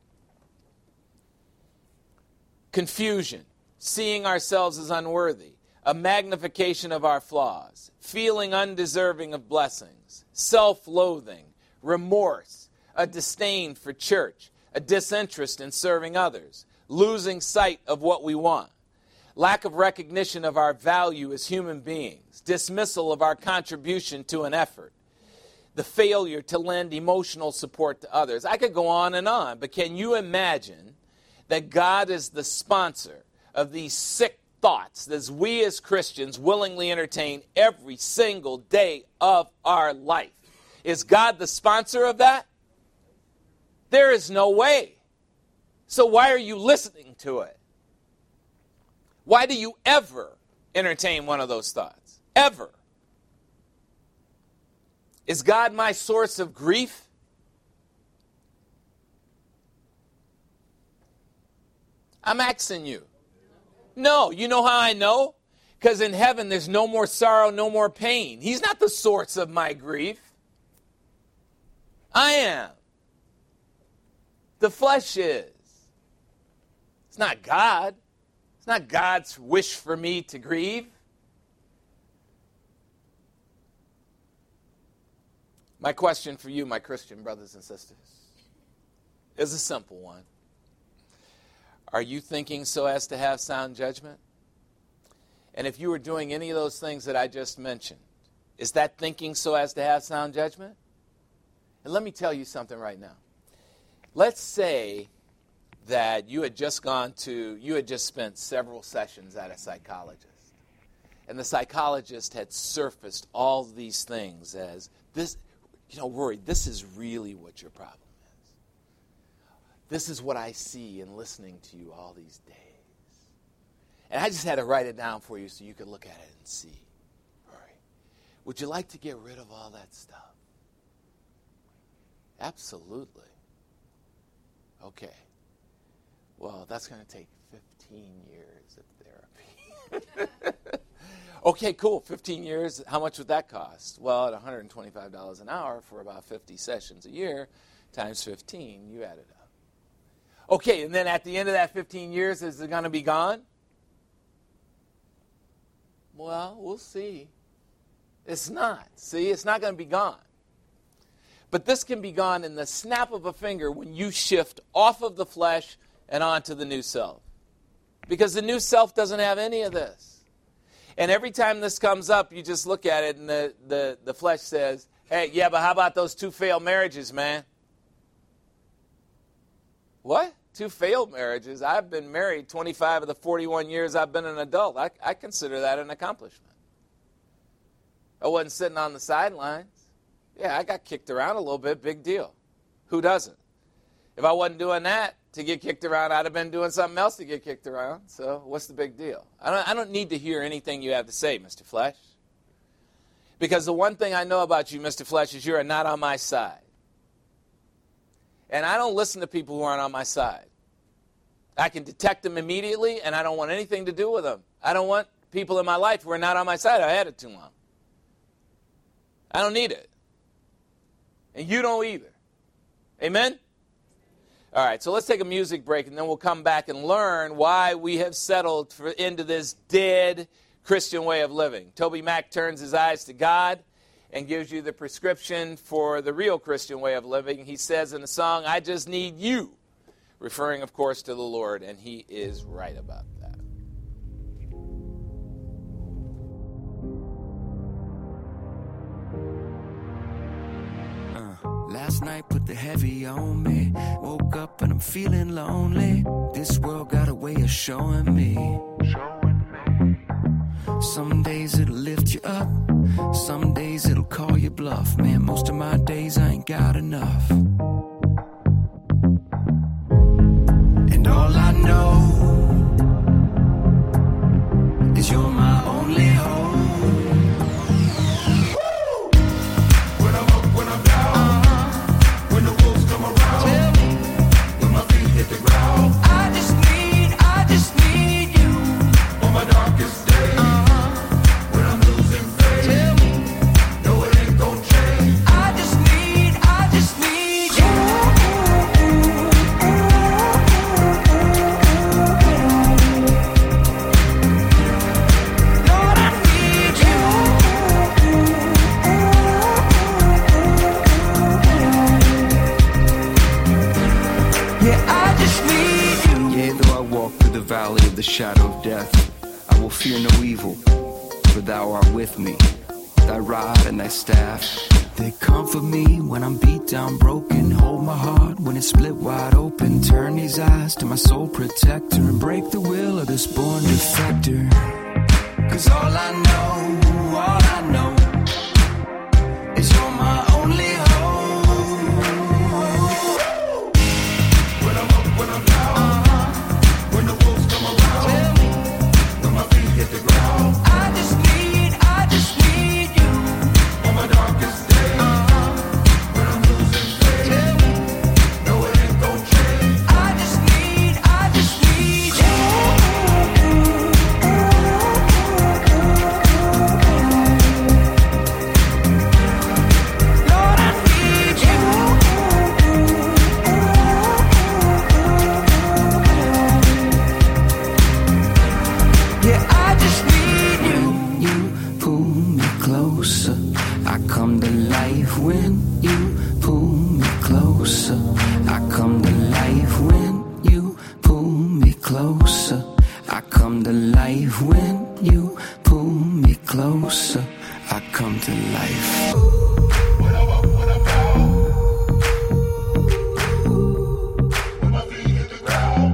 Confusion, seeing ourselves as unworthy, a magnification of our flaws, feeling undeserving of blessings, self-loathing, remorse, a disdain for church, a disinterest in serving others, losing sight of what we want, lack of recognition of our value as human beings, dismissal of our contribution to an effort, the failure to lend emotional support to others. I could go on and on, but can you imagine that God is the sponsor of these sick thoughts that we as Christians willingly entertain every single day of our life? Is God the sponsor of that? There is no way. So why are you listening to it? Why do you ever entertain one of those thoughts? Ever? Is God my source of grief? I'm asking you. No. You know how I know? Because in heaven there's no more sorrow, no more pain. He's not the source of my grief. I am. The flesh is. It's not God. It's not God's wish for me to grieve. My question for you, my Christian brothers and sisters, is a simple one. Are you thinking so as to have sound judgment? And if you were doing any of those things that I just mentioned, is that thinking so as to have sound judgment? And let me tell you something right now. Let's say that you had just gone to, you had just spent several sessions at a psychologist. And the psychologist had surfaced all these things as this, you know, Rory, this is really what your problem is. This is what I see in listening to you all these days. And I just had to write it down for you so you could look at it and see. Rory, would you like to get rid of all that stuff? Absolutely. Okay. Well, that's going to take fifteen years of therapy. Okay, cool. fifteen years. How much would that cost? Well, at one hundred twenty-five dollars an hour for about fifty sessions a year, times fifteen, you add it up. Okay, and then at the end of that fifteen years, is it going to be gone? Well, we'll see. It's not. See, it's not going to be gone. But this can be gone in the snap of a finger when you shift off of the flesh and onto the new self. Because the new self doesn't have any of this. And every time this comes up, you just look at it and the, the, the flesh says, hey, yeah, but how about those two failed marriages, man? What? Two failed marriages? I've been married twenty-five of the forty-one years I've been an adult. I, I consider that an accomplishment. I wasn't sitting on the sidelines. Yeah, I got kicked around a little bit. Big deal. Who doesn't? If I wasn't doing that to get kicked around, I'd have been doing something else to get kicked around. So what's the big deal? I don't, I don't need to hear anything you have to say, Mister Flesh. Because the one thing I know about you, Mister Flesh, is you are not on my side. And I don't listen to people who aren't on my side. I can detect them immediately, and I don't want anything to do with them. I don't want people in my life who are not on my side. I had it too long. I don't need it. And you don't either. Amen? All right, so let's take a music break, and then we'll come back and learn why we have settled for, into this dead Christian way of living. Toby Mack turns his eyes to God, and gives you the prescription for the real Christian way of living. He says in the song, I just need you, referring, of course, to the Lord, and he is right about that. Uh, last night put the heavy on me. Woke up and I'm feeling lonely. This world got a way of showing me. Some days it'll lift you up, some days it'll call you bluff. Man, most of my days I ain't got enough. And all I know is you're my only hope. When I'm up, when I'm down, when the wolves come around, when my feet hit the ground, I just need, I just need you on my darkest day. Valley of the shadow of death, I will fear no evil, for thou art with me. Thy rod and thy staff, they comfort me when I'm beat down, broken. Hold my heart when it's split wide open. Turn these eyes to my soul protector and break the will of this born defector. Cause all I know, all I know is you're my only hope. When I'm up, when I'm down, hit the ground. I just need, I just need you on my darkest day. Uh-huh. When I'm losing faith, no, it ain't gon' change. I just need, I just need you. Lord, I need you. Yeah, I just need you. You pull me closer. I come to life when you pull me closer. I come to life when you pull me closer. I come to life when you pull me closer. I come to life. When I'm up, when I'm down, when my feet hit the ground.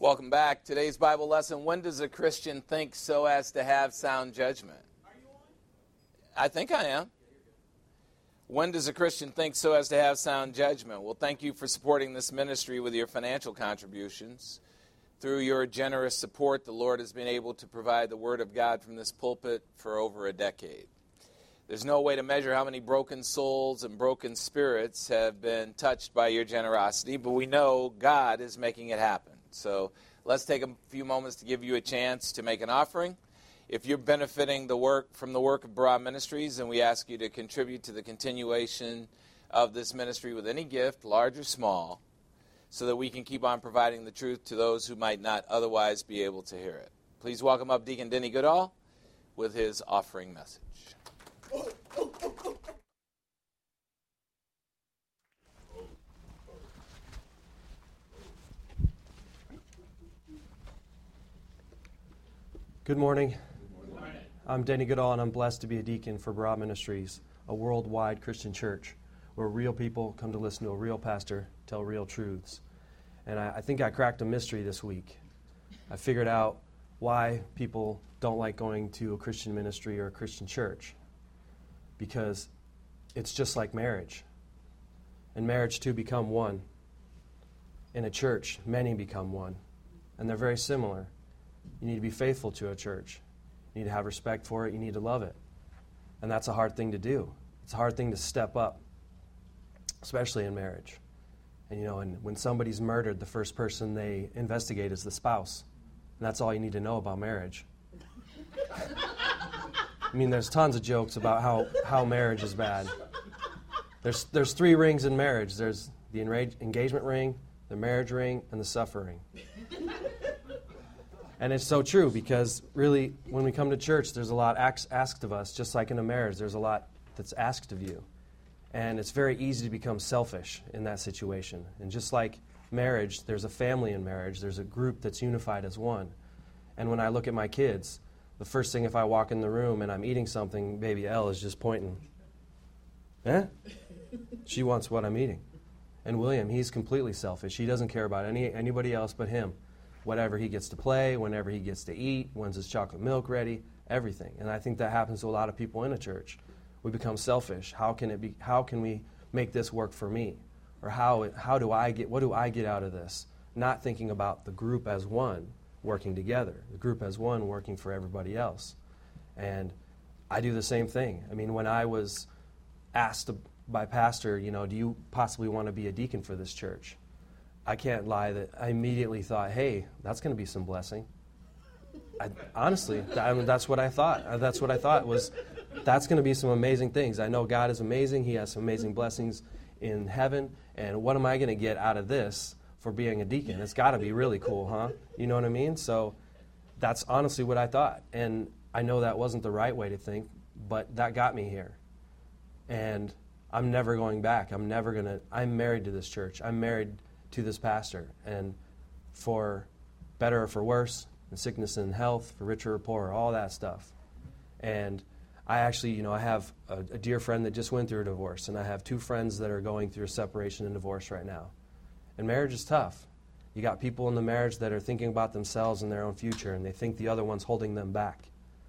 Welcome back. Today's Bible lesson, when does a Christian think so as to have sound judgment? Are you on? I think I am. When does a Christian think so as to have sound judgment? Well, thank you for supporting this ministry with your financial contributions. Through your generous support, the Lord has been able to provide the Word of God from this pulpit for over a decade. There's no way to measure how many broken souls and broken spirits have been touched by your generosity, but we know God is making it happen. So let's take a few moments to give you a chance to make an offering. If you're benefiting the work from the work of Barah Ministries, then we ask you to contribute to the continuation of this ministry with any gift, large or small, so that we can keep on providing the truth to those who might not otherwise be able to hear it. Please welcome up Deacon Denny Goodall with his offering message. Good morning. Good morning. I'm Denny Goodall, and I'm blessed to be a deacon for Barah Ministries, a worldwide Christian church where real people come to listen to a real pastor tell real truths. And I, I think I cracked a mystery this week. I figured out why people don't like going to a Christian ministry or a Christian church. Because it's just like marriage. In marriage, two become one. In a church, many become one. And they're very similar. You need to be faithful to a church. You need to have respect for it. You need to love it. And that's a hard thing to do. It's a hard thing to step up, especially in marriage. And, you know, and when somebody's murdered, the first person they investigate is the spouse. And that's all you need to know about marriage. I mean, there's tons of jokes about how, how marriage is bad. There's, there's three rings in marriage. There's the enrage, engagement ring, the marriage ring, and the suffering. And it's so true because really, when we come to church, there's a lot asked of us, just like in a marriage. There's a lot that's asked of you. And it's very easy to become selfish in that situation. And just like marriage, there's a family in marriage. There's a group that's unified as one. And when I look at my kids, the first thing if I walk in the room and I'm eating something, baby Elle is just pointing. Eh? She wants what I'm eating. And William, he's completely selfish. He doesn't care about any anybody else but him. Whatever he gets to play, whenever he gets to eat, when's his chocolate milk ready, everything. And I think that happens to a lot of people in a church. We become selfish. How can it be? How can we make this work for me? Or how how do I get? What do I get out of this? Not thinking about the group as one working together, the group as one working for everybody else. And I do the same thing. I mean, when I was asked by pastor, you know, do you possibly want to be a deacon for this church? I can't lie that I immediately thought, hey, that's going to be some blessing. I, honestly, I mean, that's what I thought. That's what I thought was, that's going to be some amazing things. I know God is amazing. He has some amazing blessings in heaven. And what am I going to get out of this for being a deacon? It's got to be really cool, huh? You know what I mean? So that's honestly what I thought. And I know that wasn't the right way to think, but that got me here. And I'm never going back. I'm never going to, I'm married to this church. I'm married to this pastor, and for better or for worse, in sickness and health, for richer or poorer, all that stuff. And I actually, you know, I have a, a dear friend that just went through a divorce, and I have two friends that are going through a separation and divorce right now. And marriage is tough. You got people in the marriage that are thinking about themselves and their own future, and they think the other one's holding them back.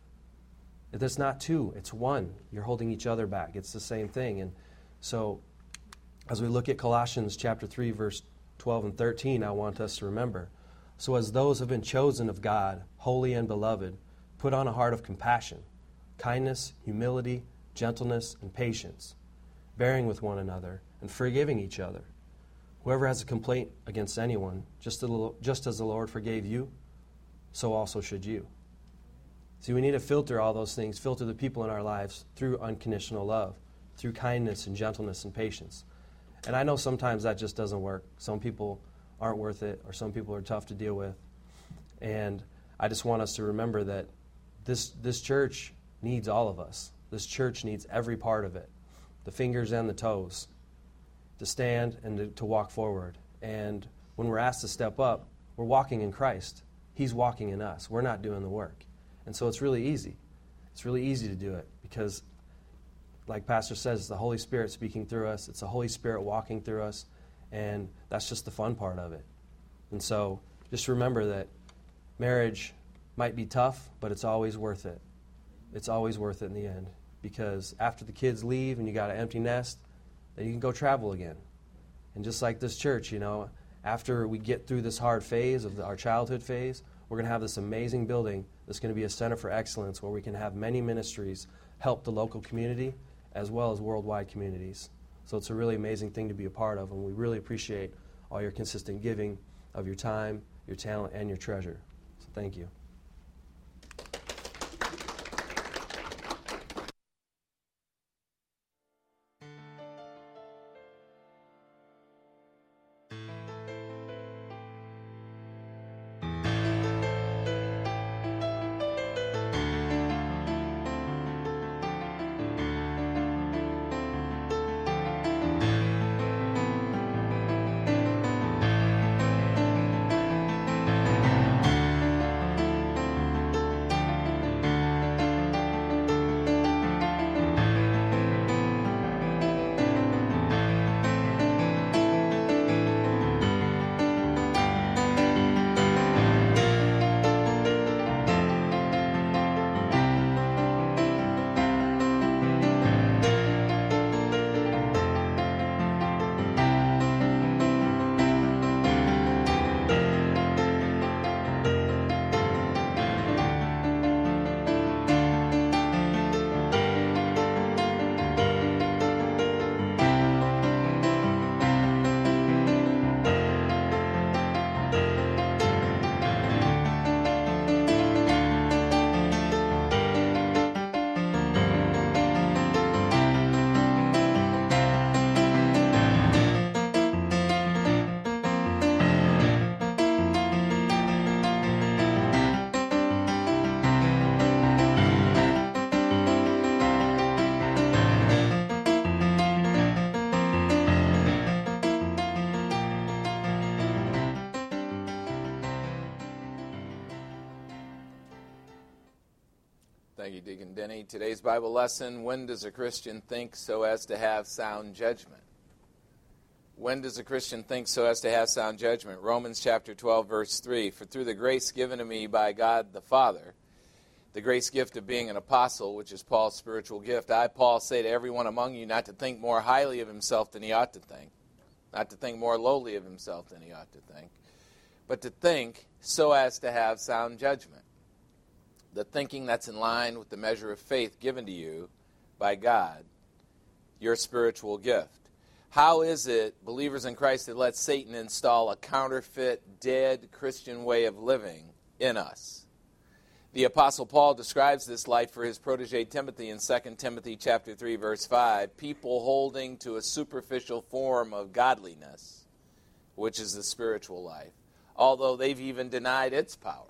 It's not two, it's one. You're holding each other back. It's the same thing. And so as we look at Colossians chapter three, verse twelve and thirteen, I want us to remember. So as those have been chosen of God, holy and beloved, put on a heart of compassion, kindness, humility, gentleness, and patience, bearing with one another and forgiving each other. Whoever has a complaint against anyone, just as the, just as the Lord forgave you, so also should you. See, we need to filter all those things, filter the people in our lives through unconditional love, through kindness and gentleness and patience. And I know sometimes that just doesn't work. Some people aren't worth it, or some people are tough to deal with. And I just want us to remember that this this church needs all of us. This church needs every part of it, the fingers and the toes, to stand and to, to walk forward. And when we're asked to step up, we're walking in Christ. He's walking in us. We're not doing the work. And so it's really easy. It's really easy to do it because, like Pastor says, it's the Holy Spirit speaking through us. It's the Holy Spirit walking through us. And that's just the fun part of it. And so just remember that marriage might be tough, but it's always worth it. It's always worth it in the end, because after the kids leave and you got an empty nest, then you can go travel again. And just like this church, you know, after we get through this hard phase of the, our childhood phase, we're going to have this amazing building that's going to be a center for excellence where we can have many ministries help the local community as well as worldwide communities. So it's a really amazing thing to be a part of, and we really appreciate all your consistent giving of your time, your talent, and your treasure. So thank you. Thank you, Deacon Denny. Today's Bible lesson, when does a Christian think so as to have sound judgment? When does a Christian think so as to have sound judgment? Romans chapter twelve, verse three, for through the grace given to me by God the Father, the grace gift of being an apostle, which is Paul's spiritual gift, I, Paul, say to everyone among you not to think more highly of himself than he ought to think, not to think more lowly of himself than he ought to think, but to think so as to have sound judgment. The thinking that's in line with the measure of faith given to you by God, your spiritual gift. How is it, believers in Christ, that let Satan install a counterfeit, dead Christian way of living in us? The Apostle Paul describes this life for his protege Timothy in Second Timothy chapter three, verse five, people holding to a superficial form of godliness, which is the spiritual life, although they've even denied its power.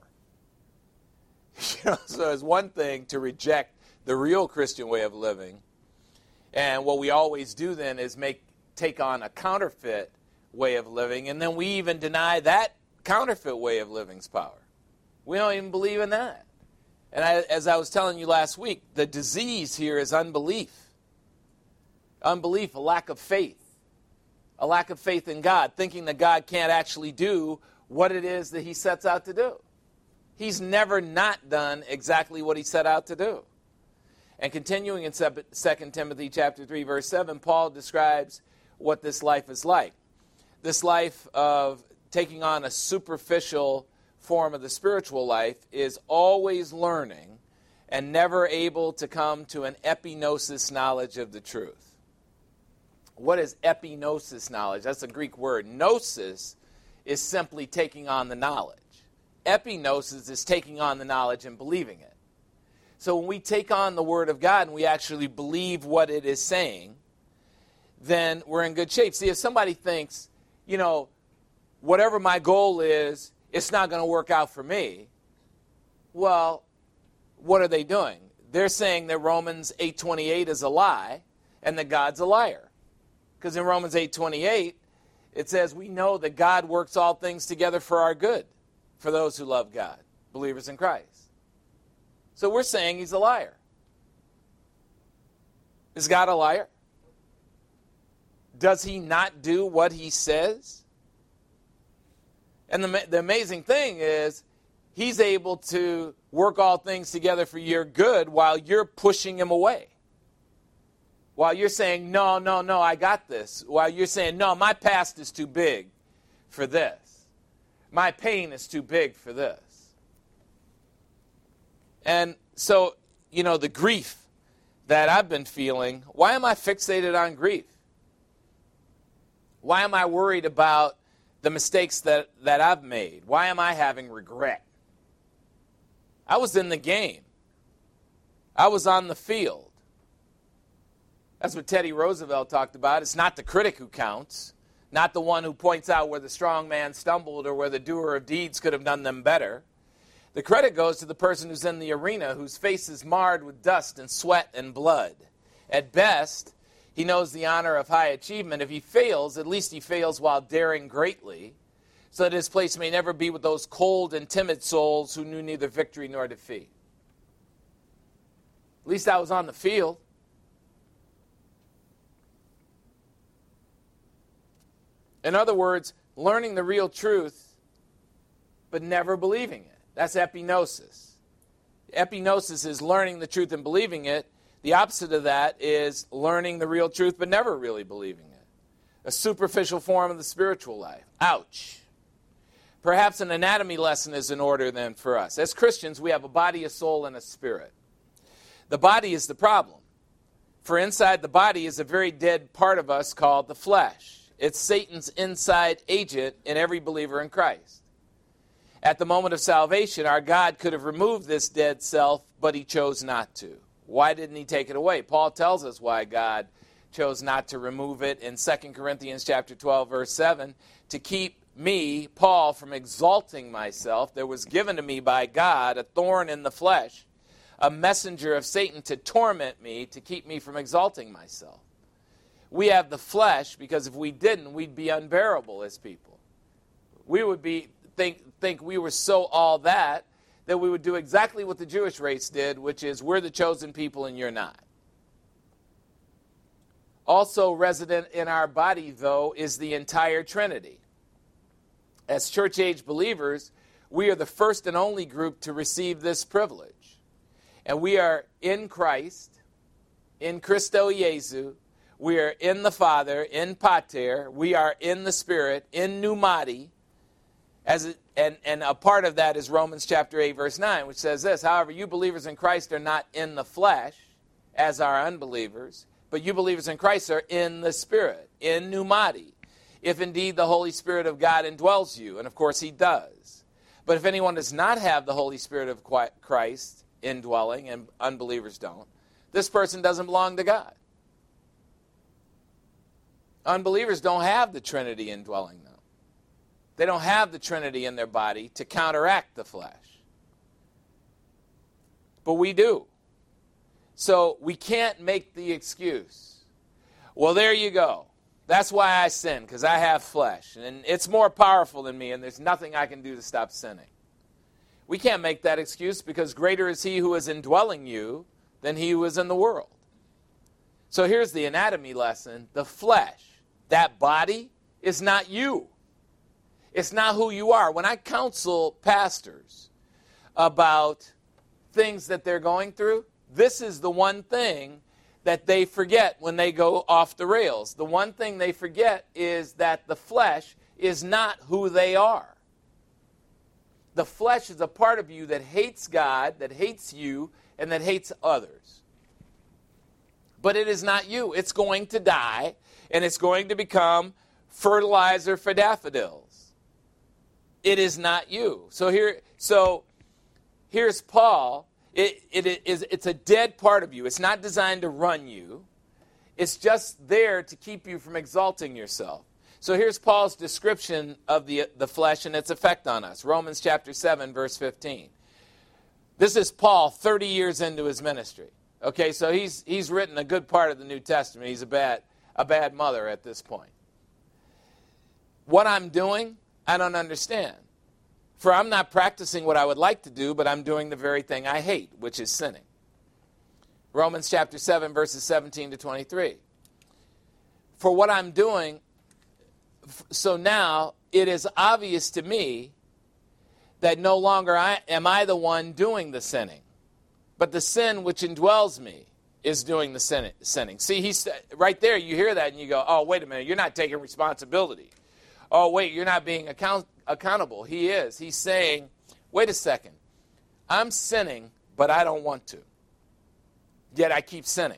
You know, so it's one thing to reject the real Christian way of living, and what we always do then is make take on a counterfeit way of living, and then we even deny that counterfeit way of living's power. We don't even believe in that. And I, as I was telling you last week, the disease here is unbelief. Unbelief, a lack of faith. A lack of faith in God, thinking that God can't actually do what it is that he sets out to do. He's never not done exactly what he set out to do. And continuing in Second Timothy chapter three, verse seven, Paul describes what this life is like. This life of taking on a superficial form of the spiritual life is always learning and never able to come to an epignosis knowledge of the truth. What is epignosis knowledge? That's a Greek word. Gnosis is simply taking on the knowledge. Epignosis is taking on the knowledge and believing it. So when we take on the Word of God and we actually believe what it is saying, then we're in good shape. See, if somebody thinks, you know, whatever my goal is, it's not going to work out for me, well, what are they doing? They're saying that Romans eight twenty-eight is a lie and that God's a liar. Because in Romans eight twenty-eight, it says, we know that God works all things together for our good, for those who love God, believers in Christ. So we're saying he's a liar. Is God a liar? Does he not do what he says? And the, the amazing thing is, he's able to work all things together for your good while you're pushing him away. While you're saying, no, no, no, I got this. While you're saying, no, my past is too big for this. My pain is too big for this. And so, you know, the grief that I've been feeling, why am I fixated on grief? Why am I worried about the mistakes that, that I've made? Why am I having regret? I was in the game. I was on the field. That's what Teddy Roosevelt talked about. It's not the critic who counts, not the one who points out where the strong man stumbled or where the doer of deeds could have done them better. The credit goes to the person who's in the arena, whose face is marred with dust and sweat and blood. At best, he knows the honor of high achievement. If he fails, at least he fails while daring greatly, so that his place may never be with those cold and timid souls who knew neither victory nor defeat. At least I was on the field. In other words, learning the real truth, but never believing it. That's epignosis. Epignosis is learning the truth and believing it. The opposite of that is learning the real truth, but never really believing it. A superficial form of the spiritual life. Ouch. Perhaps an anatomy lesson is in order then for us. As Christians, we have a body, a soul, and a spirit. The body is the problem. For inside the body is a very dead part of us called the flesh. It's Satan's inside agent in every believer in Christ. At the moment of salvation, our God could have removed this dead self, but he chose not to. Why didn't he take it away? Paul tells us why God chose not to remove it in Second Corinthians chapter twelve, verse seven. To keep me, Paul, from exalting myself, there was given to me by God a thorn in the flesh, a messenger of Satan to torment me, to keep me from exalting myself. We have the flesh because if we didn't, we'd be unbearable as people. We would be think think we were so all that that we would do exactly what the Jewish race did, which is we're the chosen people and you're not. Also resident in our body, though, is the entire Trinity. As church-age believers, we are the first and only group to receive this privilege. And we are in Christ, in Christo Jesu. We are in the Father, in Pater. We are in the Spirit, in Pneumati. As it, and, and a part of that is Romans chapter eight, verse nine, which says this, however, you believers in Christ are not in the flesh, as are unbelievers, but you believers in Christ are in the Spirit, in Pneumati, if indeed the Holy Spirit of God indwells you. And of course he does. But if anyone does not have the Holy Spirit of Christ indwelling, and unbelievers don't, this person doesn't belong to God. Unbelievers don't have the Trinity indwelling them. They don't have the Trinity in their body to counteract the flesh. But we do. So we can't make the excuse, well, there you go. That's why I sin, because I have flesh. And it's more powerful than me, and there's nothing I can do to stop sinning. We can't make that excuse because greater is he who is indwelling you than he who is in the world. So here's the anatomy lesson. The flesh, that body, is not you. It's not who you are. When I counsel pastors about things that they're going through, this is the one thing that they forget when they go off the rails. The one thing they forget is that the flesh is not who they are. The flesh is a part of you that hates God, that hates you, and that hates others. But it is not you. It's going to die, and it's going to become fertilizer for daffodils. It is not you. So here, so here's Paul. It, it is, it's a dead part of you. It's not designed to run you. It's just there to keep you from exalting yourself. So here's Paul's description of the, the flesh and its effect on us. Romans chapter seven, verse fifteen. This is Paul thirty years into his ministry. Okay, so he's, he's written a good part of the New Testament. He's a bad, a bad mother at this point. What I'm doing, I don't understand. For I'm not practicing what I would like to do, but I'm doing the very thing I hate, which is sinning. Romans chapter seven, verses seventeen to twenty-three. For what I'm doing, so now it is obvious to me that no longer I, am I the one doing the sinning, but the sin which indwells me is doing the sin, sinning. See, he's right there. You hear that and you go, oh, wait a minute. You're not taking responsibility. Oh, wait, you're not being account, accountable. He is. He's saying, wait a second. I'm sinning, but I don't want to. Yet I keep sinning.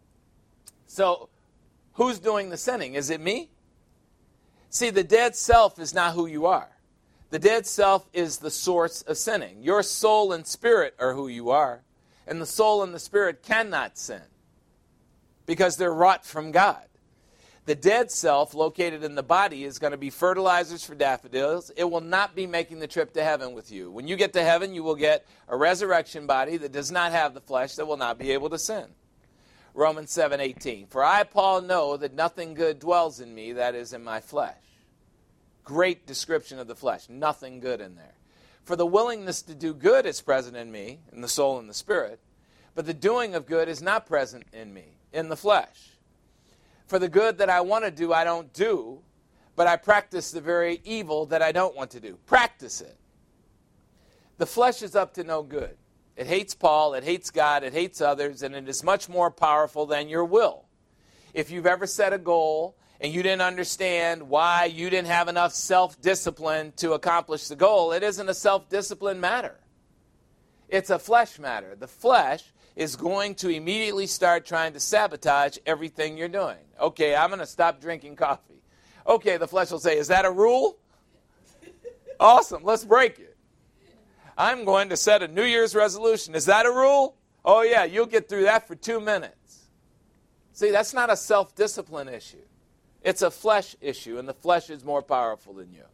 So who's doing the sinning? Is it me? See, the dead self is not who you are. The dead self is the source of sinning. Your soul and spirit are who you are. And the soul and the spirit cannot sin because they're wrought from God. The dead self located in the body is going to be fertilizers for daffodils. It will not be making the trip to heaven with you. When you get to heaven, you will get a resurrection body that does not have the flesh that will not be able to sin. Romans seven eighteen. For I, Paul, know that nothing good dwells in me, that is, in my flesh. Great description of the flesh. Nothing good in there. For the willingness to do good is present in me, in the soul and the spirit, but the doing of good is not present in me, in the flesh. For the good that I want to do, I don't do, but I practice the very evil that I don't want to do. Practice it. The flesh is up to no good. It hates Paul, it hates God, it hates others, and it is much more powerful than your will. If you've ever set a goal and you didn't understand why you didn't have enough self-discipline to accomplish the goal, it isn't a self-discipline matter. It's a flesh matter. The flesh is going to immediately start trying to sabotage everything you're doing. Okay, I'm going to stop drinking coffee. Okay, the flesh will say, is that a rule? Awesome, let's break it. I'm going to set a New Year's resolution. Is that a rule? Oh yeah, you'll get through that for two minutes. See, that's not a self-discipline issue. It's a flesh issue, and the flesh is more powerful than you.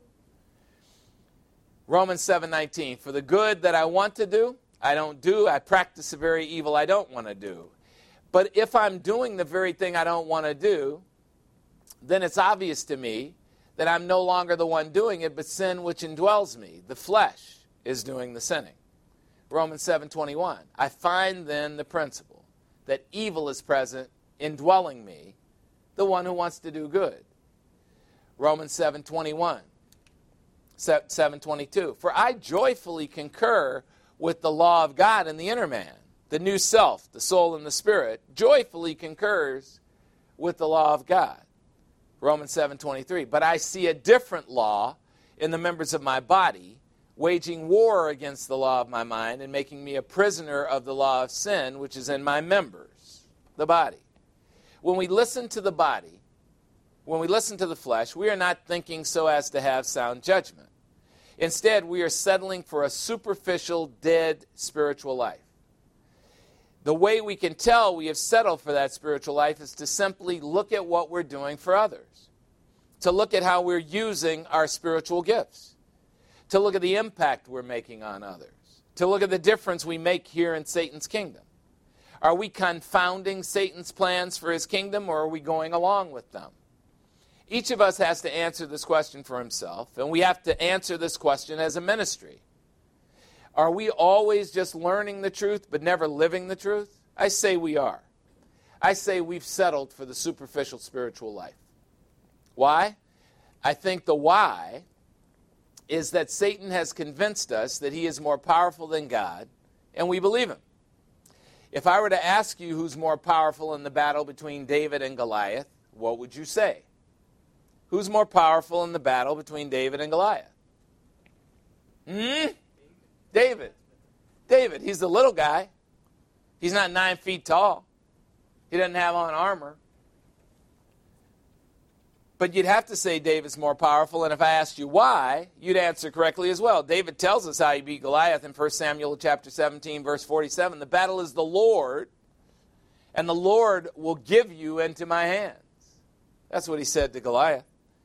Romans seven nineteen, for the good that I want to do, I don't do. I practice the very evil I don't want to do. But if I'm doing the very thing I don't want to do, then it's obvious to me that I'm no longer the one doing it, but sin which indwells me. The flesh is doing the sinning. Romans seven twenty-one, I find then the principle that evil is present indwelling me, the one who wants to do good. Romans seven twenty-one, seven twenty-two, for I joyfully concur with the law of God in the inner man, the new self, the soul and the spirit, joyfully concurs with the law of God. Romans seven twenty-three, but I see a different law in the members of my body, waging war against the law of my mind and making me a prisoner of the law of sin, which is in my members, the body. When we listen to the body, when we listen to the flesh, we are not thinking so as to have sound judgment. Instead, we are settling for a superficial, dead spiritual life. The way we can tell we have settled for that spiritual life is to simply look at what we're doing for others, to look at how we're using our spiritual gifts, to look at the impact we're making on others, to look at the difference we make here in Satan's kingdom. Are we confounding Satan's plans for his kingdom, or are we going along with them? Each of us has to answer this question for himself, and we have to answer this question as a ministry. Are we always just learning the truth but never living the truth? I say we are. I say we've settled for the superficial spiritual life. Why? I think the why is that Satan has convinced us that he is more powerful than God, and we believe him. If I were to ask you who's more powerful in the battle between David and Goliath, what would you say? Who's more powerful in the battle between David and Goliath? Hmm? David. David. He's the little guy. He's not nine feet tall. He doesn't have on armor. But you'd have to say David's more powerful, and if I asked you why, you'd answer correctly as well. David tells us how he beat Goliath in First Samuel chapter seventeen, verse forty-seven. The battle is the Lord, and the Lord will give you into my hands. That's what he said to Goliath.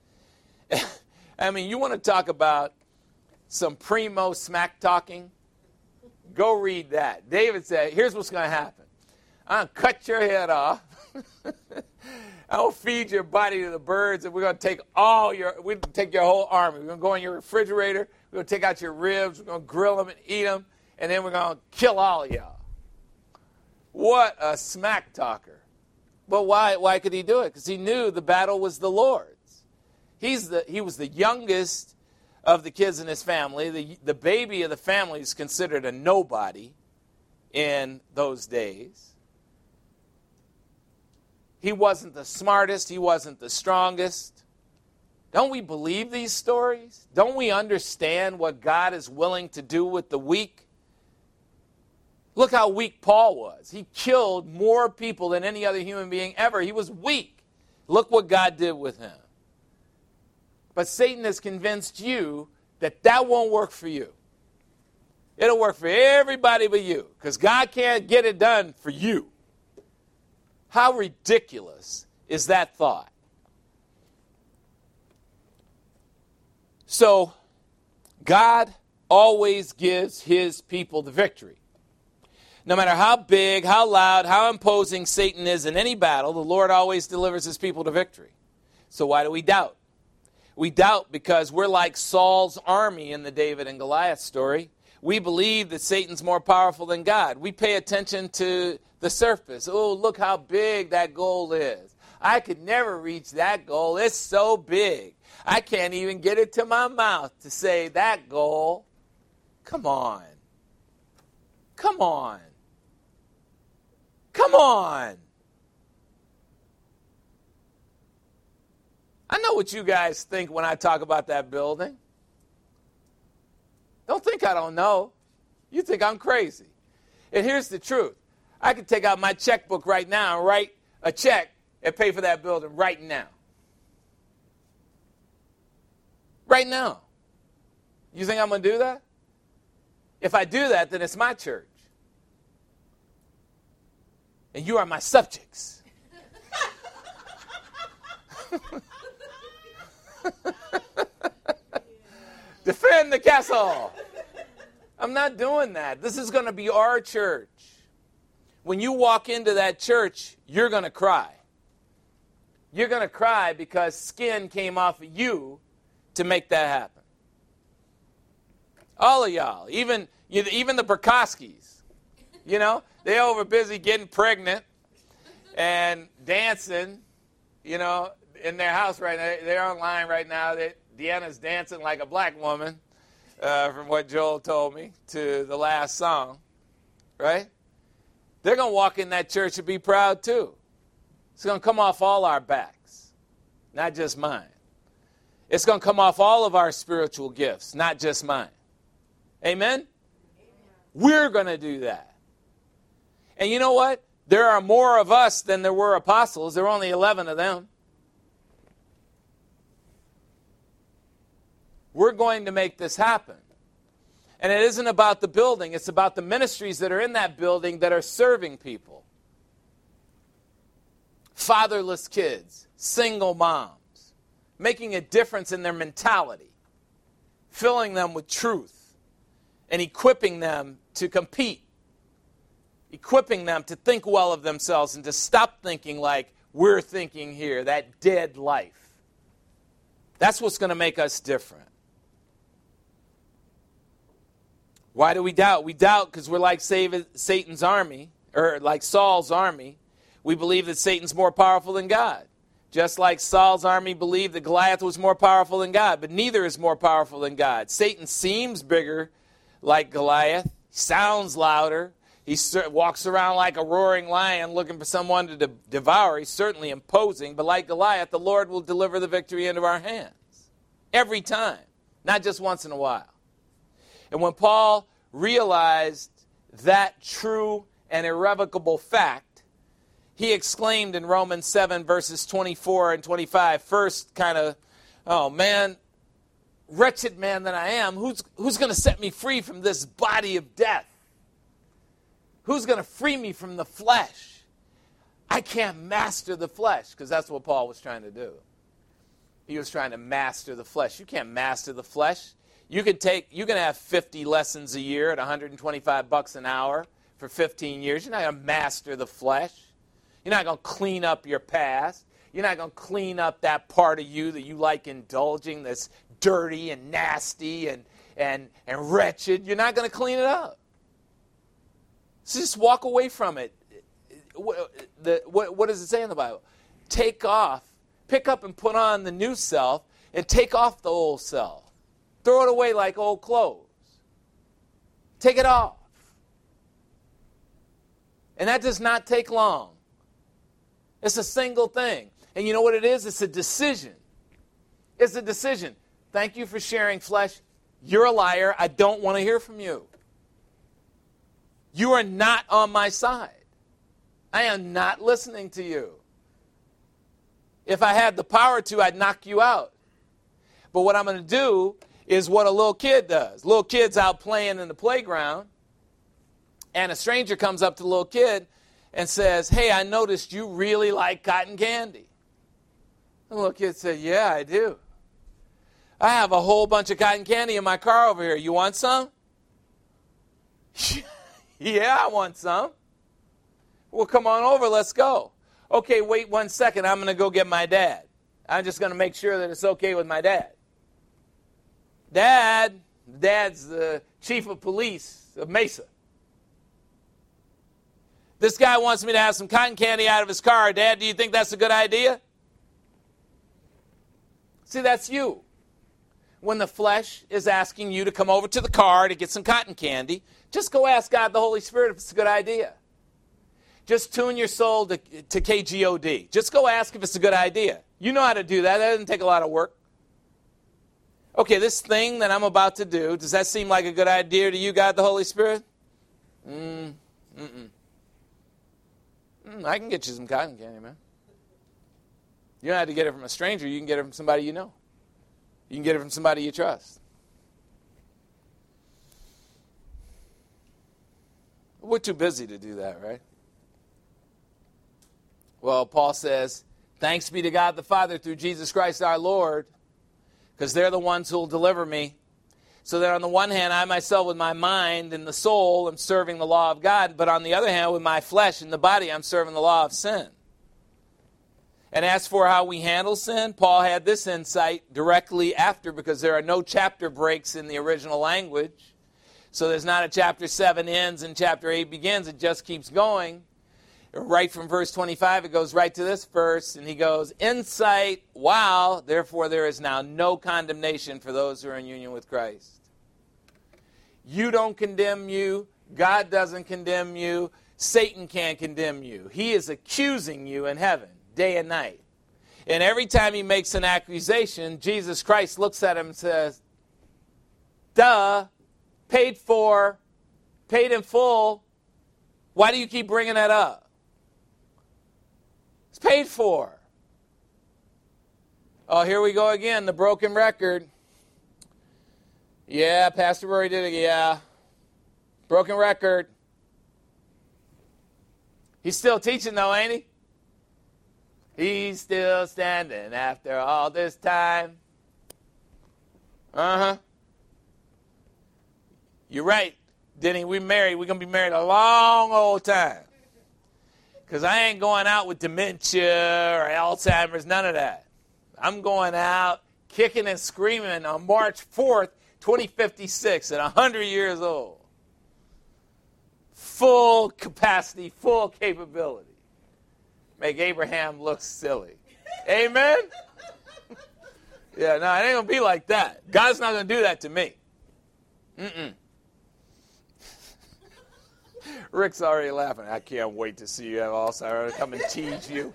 I mean, you want to talk about some primo smack talking? Go read that. David said, here's what's going to happen. I'm going to cut your head off. I'll feed your body to the birds, and we're going to take all your, we're going to take your whole army. We're going to go in your refrigerator. We're going to take out your ribs. We're going to grill them and eat them, and then we're going to kill all of y'all. What a smack talker. But why, why could he do it? Because he knew the battle was the Lord's. He's the, he was the youngest of the kids in his family. The, the baby of the family is considered a nobody in those days. He wasn't the smartest. He wasn't the strongest. Don't we believe these stories? Don't we understand what God is willing to do with the weak? Look how weak Paul was. He killed more people than any other human being ever. He was weak. Look what God did with him. But Satan has convinced you that that won't work for you. It'll work for everybody but you, because God can't get it done for you. How ridiculous is that thought? So, God always gives his people the victory. No matter how big, how loud, how imposing Satan is in any battle, the Lord always delivers his people to victory. So why do we doubt? We doubt because we're like Saul's army in the David and Goliath story. We believe that Satan's more powerful than God. We pay attention to the surface. Oh, look how big that goal is. I could never reach that goal. It's so big. I can't even get it to my mouth to say that goal. Come on. Come on. Come on. I know what you guys think when I talk about that building. Don't think I don't know. You think I'm crazy. And here's the truth. I could take out my checkbook right now and write a check and pay for that building right now. Right now. You think I'm going to do that? If I do that, then it's my church. And you are my subjects. Defend the castle. I'm not doing that. This is going to be our church. When you walk into that church, you're going to cry. You're going to cry because skin came off of you to make that happen. All of y'all, even, even the Burkoskis, you know, they're over busy getting pregnant and dancing, you know, in their house right now. They're online right now. They, Deanna's dancing like a black woman, uh, from what Joel told me, to the last song, right? They're going to walk in that church and be proud too. It's going to come off all our backs, not just mine. It's going to come off all of our spiritual gifts, not just mine. Amen? Amen. We're going to do that. And you know what? There are more of us than there were apostles. There were only eleven of them. We're going to make this happen. And it isn't about the building. It's about the ministries that are in that building that are serving people. Fatherless kids, single moms, making a difference in their mentality, filling them with truth, and equipping them to compete, equipping them to think well of themselves and to stop thinking like we're thinking here, that dead life. That's what's going to make us different. Why do we doubt? We doubt because we're like Satan's army, or like Saul's army. We believe that Satan's more powerful than God. Just like Saul's army believed that Goliath was more powerful than God, but neither is more powerful than God. Satan seems bigger like Goliath, sounds louder. He walks around like a roaring lion looking for someone to de- devour. He's certainly imposing, but like Goliath, the Lord will deliver the victory into our hands. Every time, not just once in a while. And when Paul realized that true and irrevocable fact, he exclaimed in Romans seven, verses twenty-four and twenty-five, first kind of, oh man, wretched man that I am, who's, who's going to set me free from this body of death? Who's going to free me from the flesh? I can't master the flesh, because that's what Paul was trying to do. He was trying to master the flesh. You can't master the flesh. You can take, you can have fifty lessons a year at one hundred twenty-five bucks an hour for fifteen years. You're not going to master the flesh. You're not going to clean up your past. You're not going to clean up that part of you that you like indulging that's dirty and nasty and, and, and wretched. You're not going to clean it up. So just walk away from it. The, what, what does it say in the Bible? Take off, pick up and put on the new self, and take off the old self. Throw it away like old clothes. Take it off. And that does not take long. It's a single thing. And you know what it is? It's a decision. It's a decision. Thank you for sharing, flesh. You're a liar. I don't want to hear from you. You are not on my side. I am not listening to you. If I had the power to, I'd knock you out. But what I'm going to do is what a little kid does. Little kid's out playing in the playground, and a stranger comes up to the little kid and says, hey, I noticed you really like cotton candy. The little kid said, yeah, I do. I have a whole bunch of cotton candy in my car over here. You want some? Yeah, I want some. Well, come on over. Let's go. Okay, wait one second. I'm going to go get my dad. I'm just going to make sure that it's okay with my dad. Dad, Dad's the chief of police of Mesa. This guy wants me to have some cotton candy out of his car. Dad, do you think that's a good idea? See, that's you. When the flesh is asking you to come over to the car to get some cotton candy, just go ask God the Holy Spirit if it's a good idea. Just tune your soul to, to K G O D. Just go ask if it's a good idea. You know how to do that. That doesn't take a lot of work. Okay, this thing that I'm about to do, does that seem like a good idea to you, God the Holy Spirit? Mm, mm-mm. Mm, I can get you some cotton candy, man. You don't have to get it from a stranger. You can get it from somebody you know. You can get it from somebody you trust. We're too busy to do that, right? Well, Paul says, thanks be to God the Father through Jesus Christ our Lord, because they're the ones who will deliver me. So that on the one hand, I myself with my mind and the soul am serving the law of God, but on the other hand, with my flesh and the body, I'm serving the law of sin. And as for how we handle sin, Paul had this insight directly after, because there are no chapter breaks in the original language. So there's not a chapter seven ends and chapter eight begins. It just keeps going. Right from verse twenty-five, it goes right to this verse, and he goes, insight, wow, therefore there is now no condemnation for those who are in union with Christ. You don't condemn you. God doesn't condemn you. Satan can't condemn you. He is accusing you in heaven, day and night. And every time he makes an accusation, Jesus Christ looks at him and says, duh, paid for, paid in full. Why do you keep bringing that up? It's paid for. Oh, here we go again, the broken record. Yeah, Pastor Rory did it. Yeah. Broken record. He's still teaching though, ain't he? He's still standing after all this time. Uh-huh. You're right, Denny. We're married. We're going to be married a long old time. Because I ain't going out with dementia or Alzheimer's, none of that. I'm going out kicking and screaming on March fourth, twenty fifty-six at one hundred years old. Full capacity, full capability. Make Abraham look silly. Amen? Yeah, no, it ain't going to be like that. God's not going to do that to me. Mm-mm. Rick's already laughing. I can't wait to see you have Alzheimer's. Come and tease you.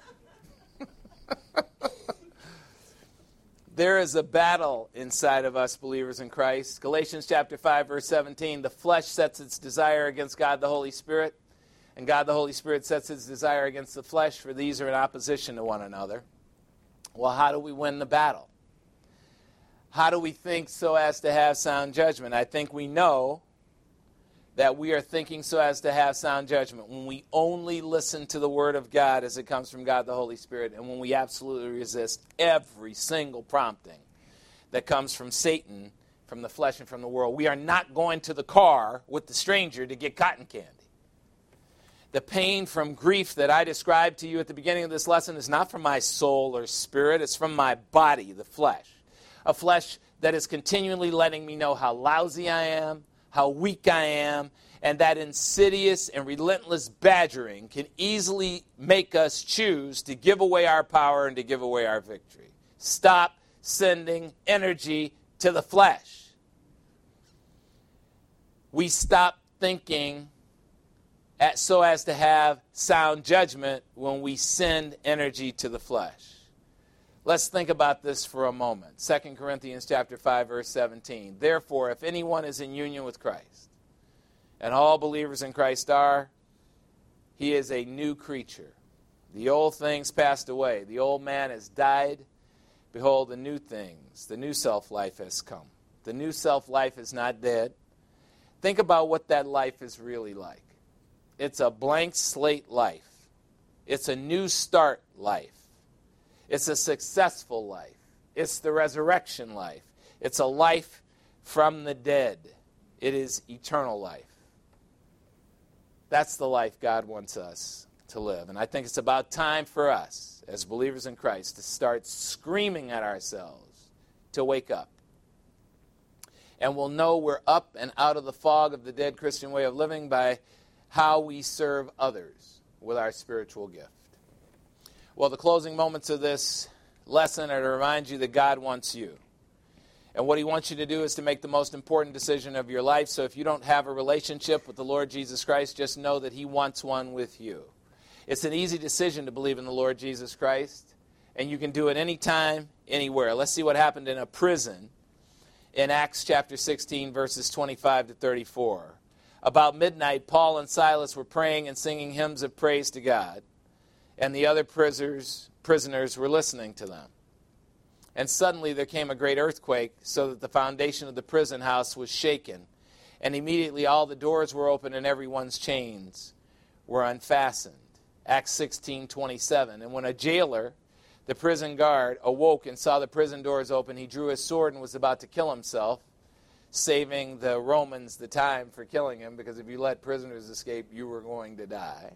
There is a battle inside of us believers in Christ. Galatians chapter five, verse seventeen. The flesh sets its desire against God the Holy Spirit, and God the Holy Spirit sets its desire against the flesh, for these are in opposition to one another. Well, how do we win the battle? How do we think so as to have sound judgment? I think we know that we are thinking so as to have sound judgment when we only listen to the Word of God as it comes from God the Holy Spirit, and when we absolutely resist every single prompting that comes from Satan, from the flesh, and from the world. We are not going to the car with the stranger to get cotton candy. The pain from grief that I described to you at the beginning of this lesson is not from my soul or spirit. It's from my body, the flesh. A flesh that is continually letting me know how lousy I am, how weak I am, and that insidious and relentless badgering can easily make us choose to give away our power and to give away our victory. Stop sending energy to the flesh. We stop thinking at, so as to have sound judgment when we send energy to the flesh. Let's think about this for a moment. Second Corinthians chapter five, verse seventeen. Therefore, if anyone is in union with Christ, and all believers in Christ are, he is a new creature. The old things passed away. The old man has died. Behold, the new things, the new self-life has come. The new self-life is not dead. Think about what that life is really like. It's a blank slate life. It's a new start life. It's a successful life. It's the resurrection life. It's a life from the dead. It is eternal life. That's the life God wants us to live. And I think it's about time for us, as believers in Christ, to start screaming at ourselves to wake up. And we'll know we're up and out of the fog of the dead Christian way of living by how we serve others with our spiritual gift. Well, the closing moments of this lesson are to remind you that God wants you. And what he wants you to do is to make the most important decision of your life. So if you don't have a relationship with the Lord Jesus Christ, just know that he wants one with you. It's an easy decision to believe in the Lord Jesus Christ. And you can do it anytime, anywhere. Let's see what happened in a prison in Acts chapter sixteen, verses twenty-five to thirty-four. About midnight, Paul and Silas were praying and singing hymns of praise to God. And the other prisoners, prisoners were listening to them. And suddenly there came a great earthquake, so that the foundation of the prison house was shaken. And immediately all the doors were open and everyone's chains were unfastened. Acts sixteen twenty-seven. And when a jailer, the prison guard, awoke and saw the prison doors open, he drew his sword and was about to kill himself, saving the Romans the time for killing him, because if you let prisoners escape, you were going to die.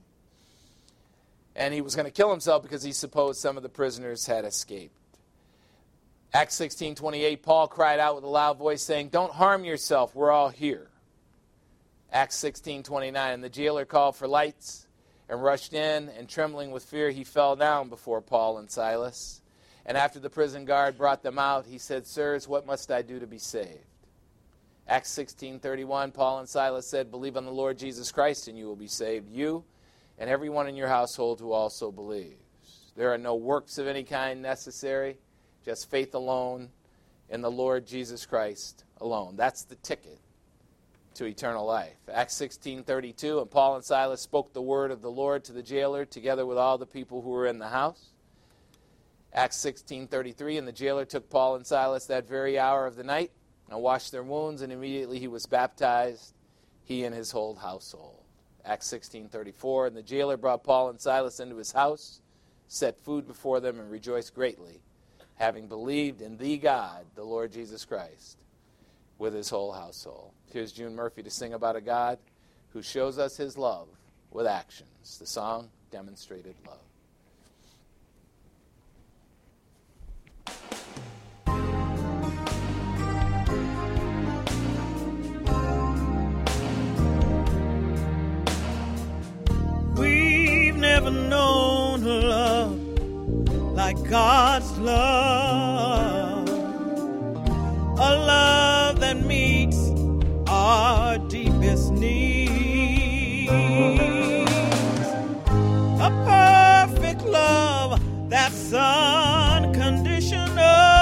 And he was going to kill himself because he supposed some of the prisoners had escaped. Acts sixteen twenty-eight, Paul cried out with a loud voice saying, "Don't harm yourself, we're all here." Acts sixteen twenty-nine, and the jailer called for lights and rushed in, and trembling with fear, he fell down before Paul and Silas. And after the prison guard brought them out, he said, "Sirs, what must I do to be saved?" Acts sixteen thirty-one, Paul and Silas said, "Believe on the Lord Jesus Christ, and you will be saved, you and everyone in your household who also believes." There are no works of any kind necessary, just faith alone in the Lord Jesus Christ alone. That's the ticket to eternal life. Acts sixteen thirty-two, and Paul and Silas spoke the word of the Lord to the jailer, together with all the people who were in the house. Acts sixteen thirty-three, and the jailer took Paul and Silas that very hour of the night and washed their wounds, and immediately he was baptized, he and his whole household. Acts sixteen thirty-four, and the jailer brought Paul and Silas into his house, set food before them, and rejoiced greatly, having believed in the God, the Lord Jesus Christ, with his whole household. Here's June Murphy to sing about a God who shows us his love with actions. The song, Demonstrated Love. We've never known a love like God's love, a love that meets our deepest needs, a perfect love that's unconditional.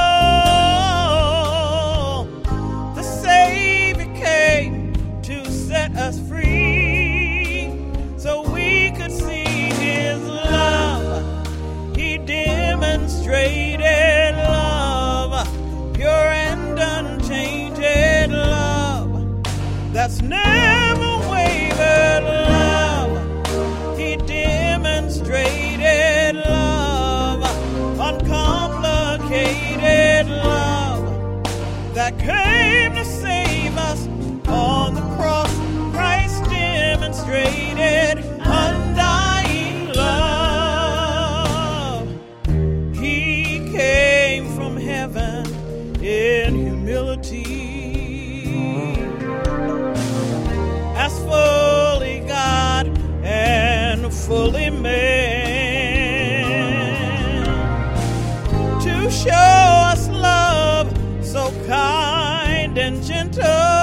The Savior came to set us free so we could see his love. He demonstrated love, pure and unchanged love that's never wavered love. He demonstrated love, uncomplicated love that came to save us on the cross. Christ demonstrated undying love. He came from heaven in humility, as fully God and fully man, to show us love gentle,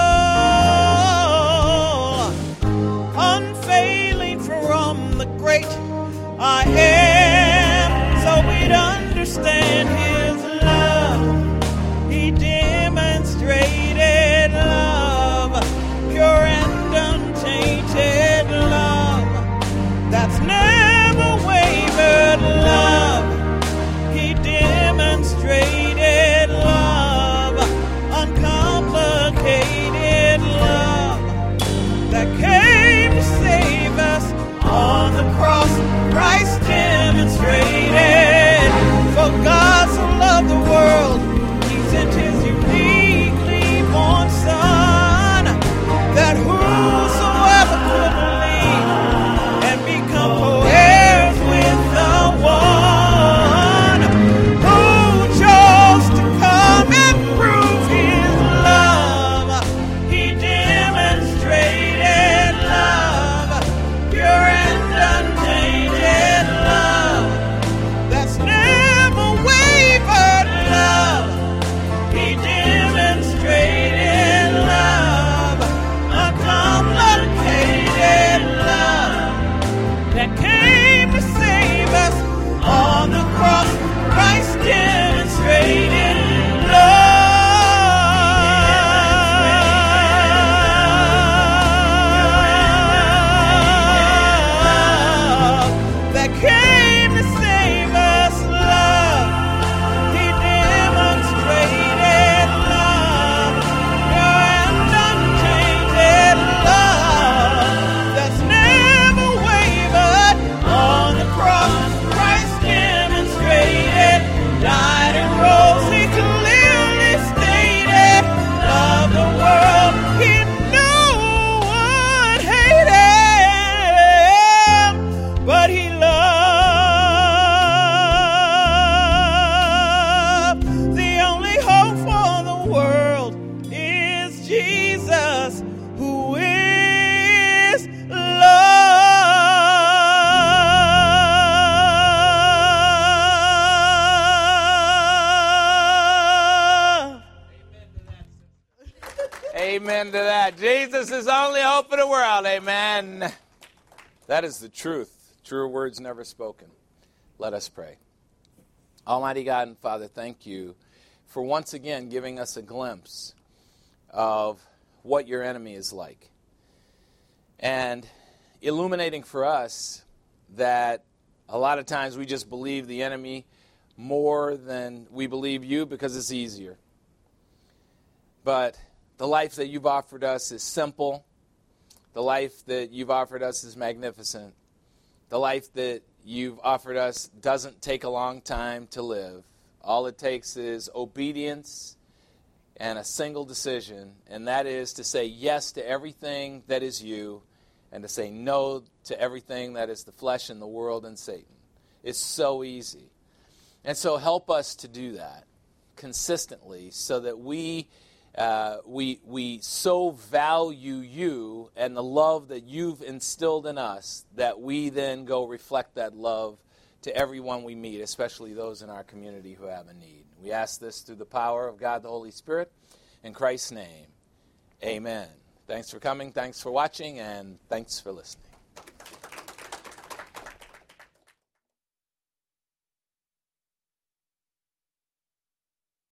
unfailing from the great I am, so we'd understand his love. He demonstrated love, pure and untainted love, that's never wavered love. He demonstrated love, uncomplicated love, that came to save us on the cross. Christ demonstrated, for God so loved the world, he sent his uniquely born Son, that whosoever could believe and become co-heirs with the one who chose to come and prove his love. He demonstrated love, pure and untainted love, that's never wavered love. He demonstrated love, uncomplicated love, that came to save us on the cross. Christ demonstrated love, that came to save us. Love, he demonstrated love, pure and untainted love, that's never wavered on the cross. Christ demonstrated, died and rose, he clearly stated, loved the world, he knew one hated, but he loved. The only hope for the world is Jesus, who is love. Amen to that. Jesus is the only hope in the world. Amen. That is the truth. Truer words never spoken. Let us pray. Almighty God and Father, thank you for once again giving us a glimpse of what your enemy is like, and illuminating for us that a lot of times we just believe the enemy more than we believe you because it's easier. But the life that you've offered us is simple. The life that you've offered us is magnificent. The life that you've offered us doesn't take a long time to live. All it takes is obedience and a single decision, and that is to say yes to everything that is you and to say no to everything that is the flesh and the world and Satan. It's so easy. And so help us to do that consistently so that we uh, we we so value you and the love that you've instilled in us that we then go reflect that love to everyone we meet, especially those in our community who have a need. We ask this through the power of God the Holy Spirit. In Christ's name, amen. Thanks for coming, thanks for watching, and thanks for listening.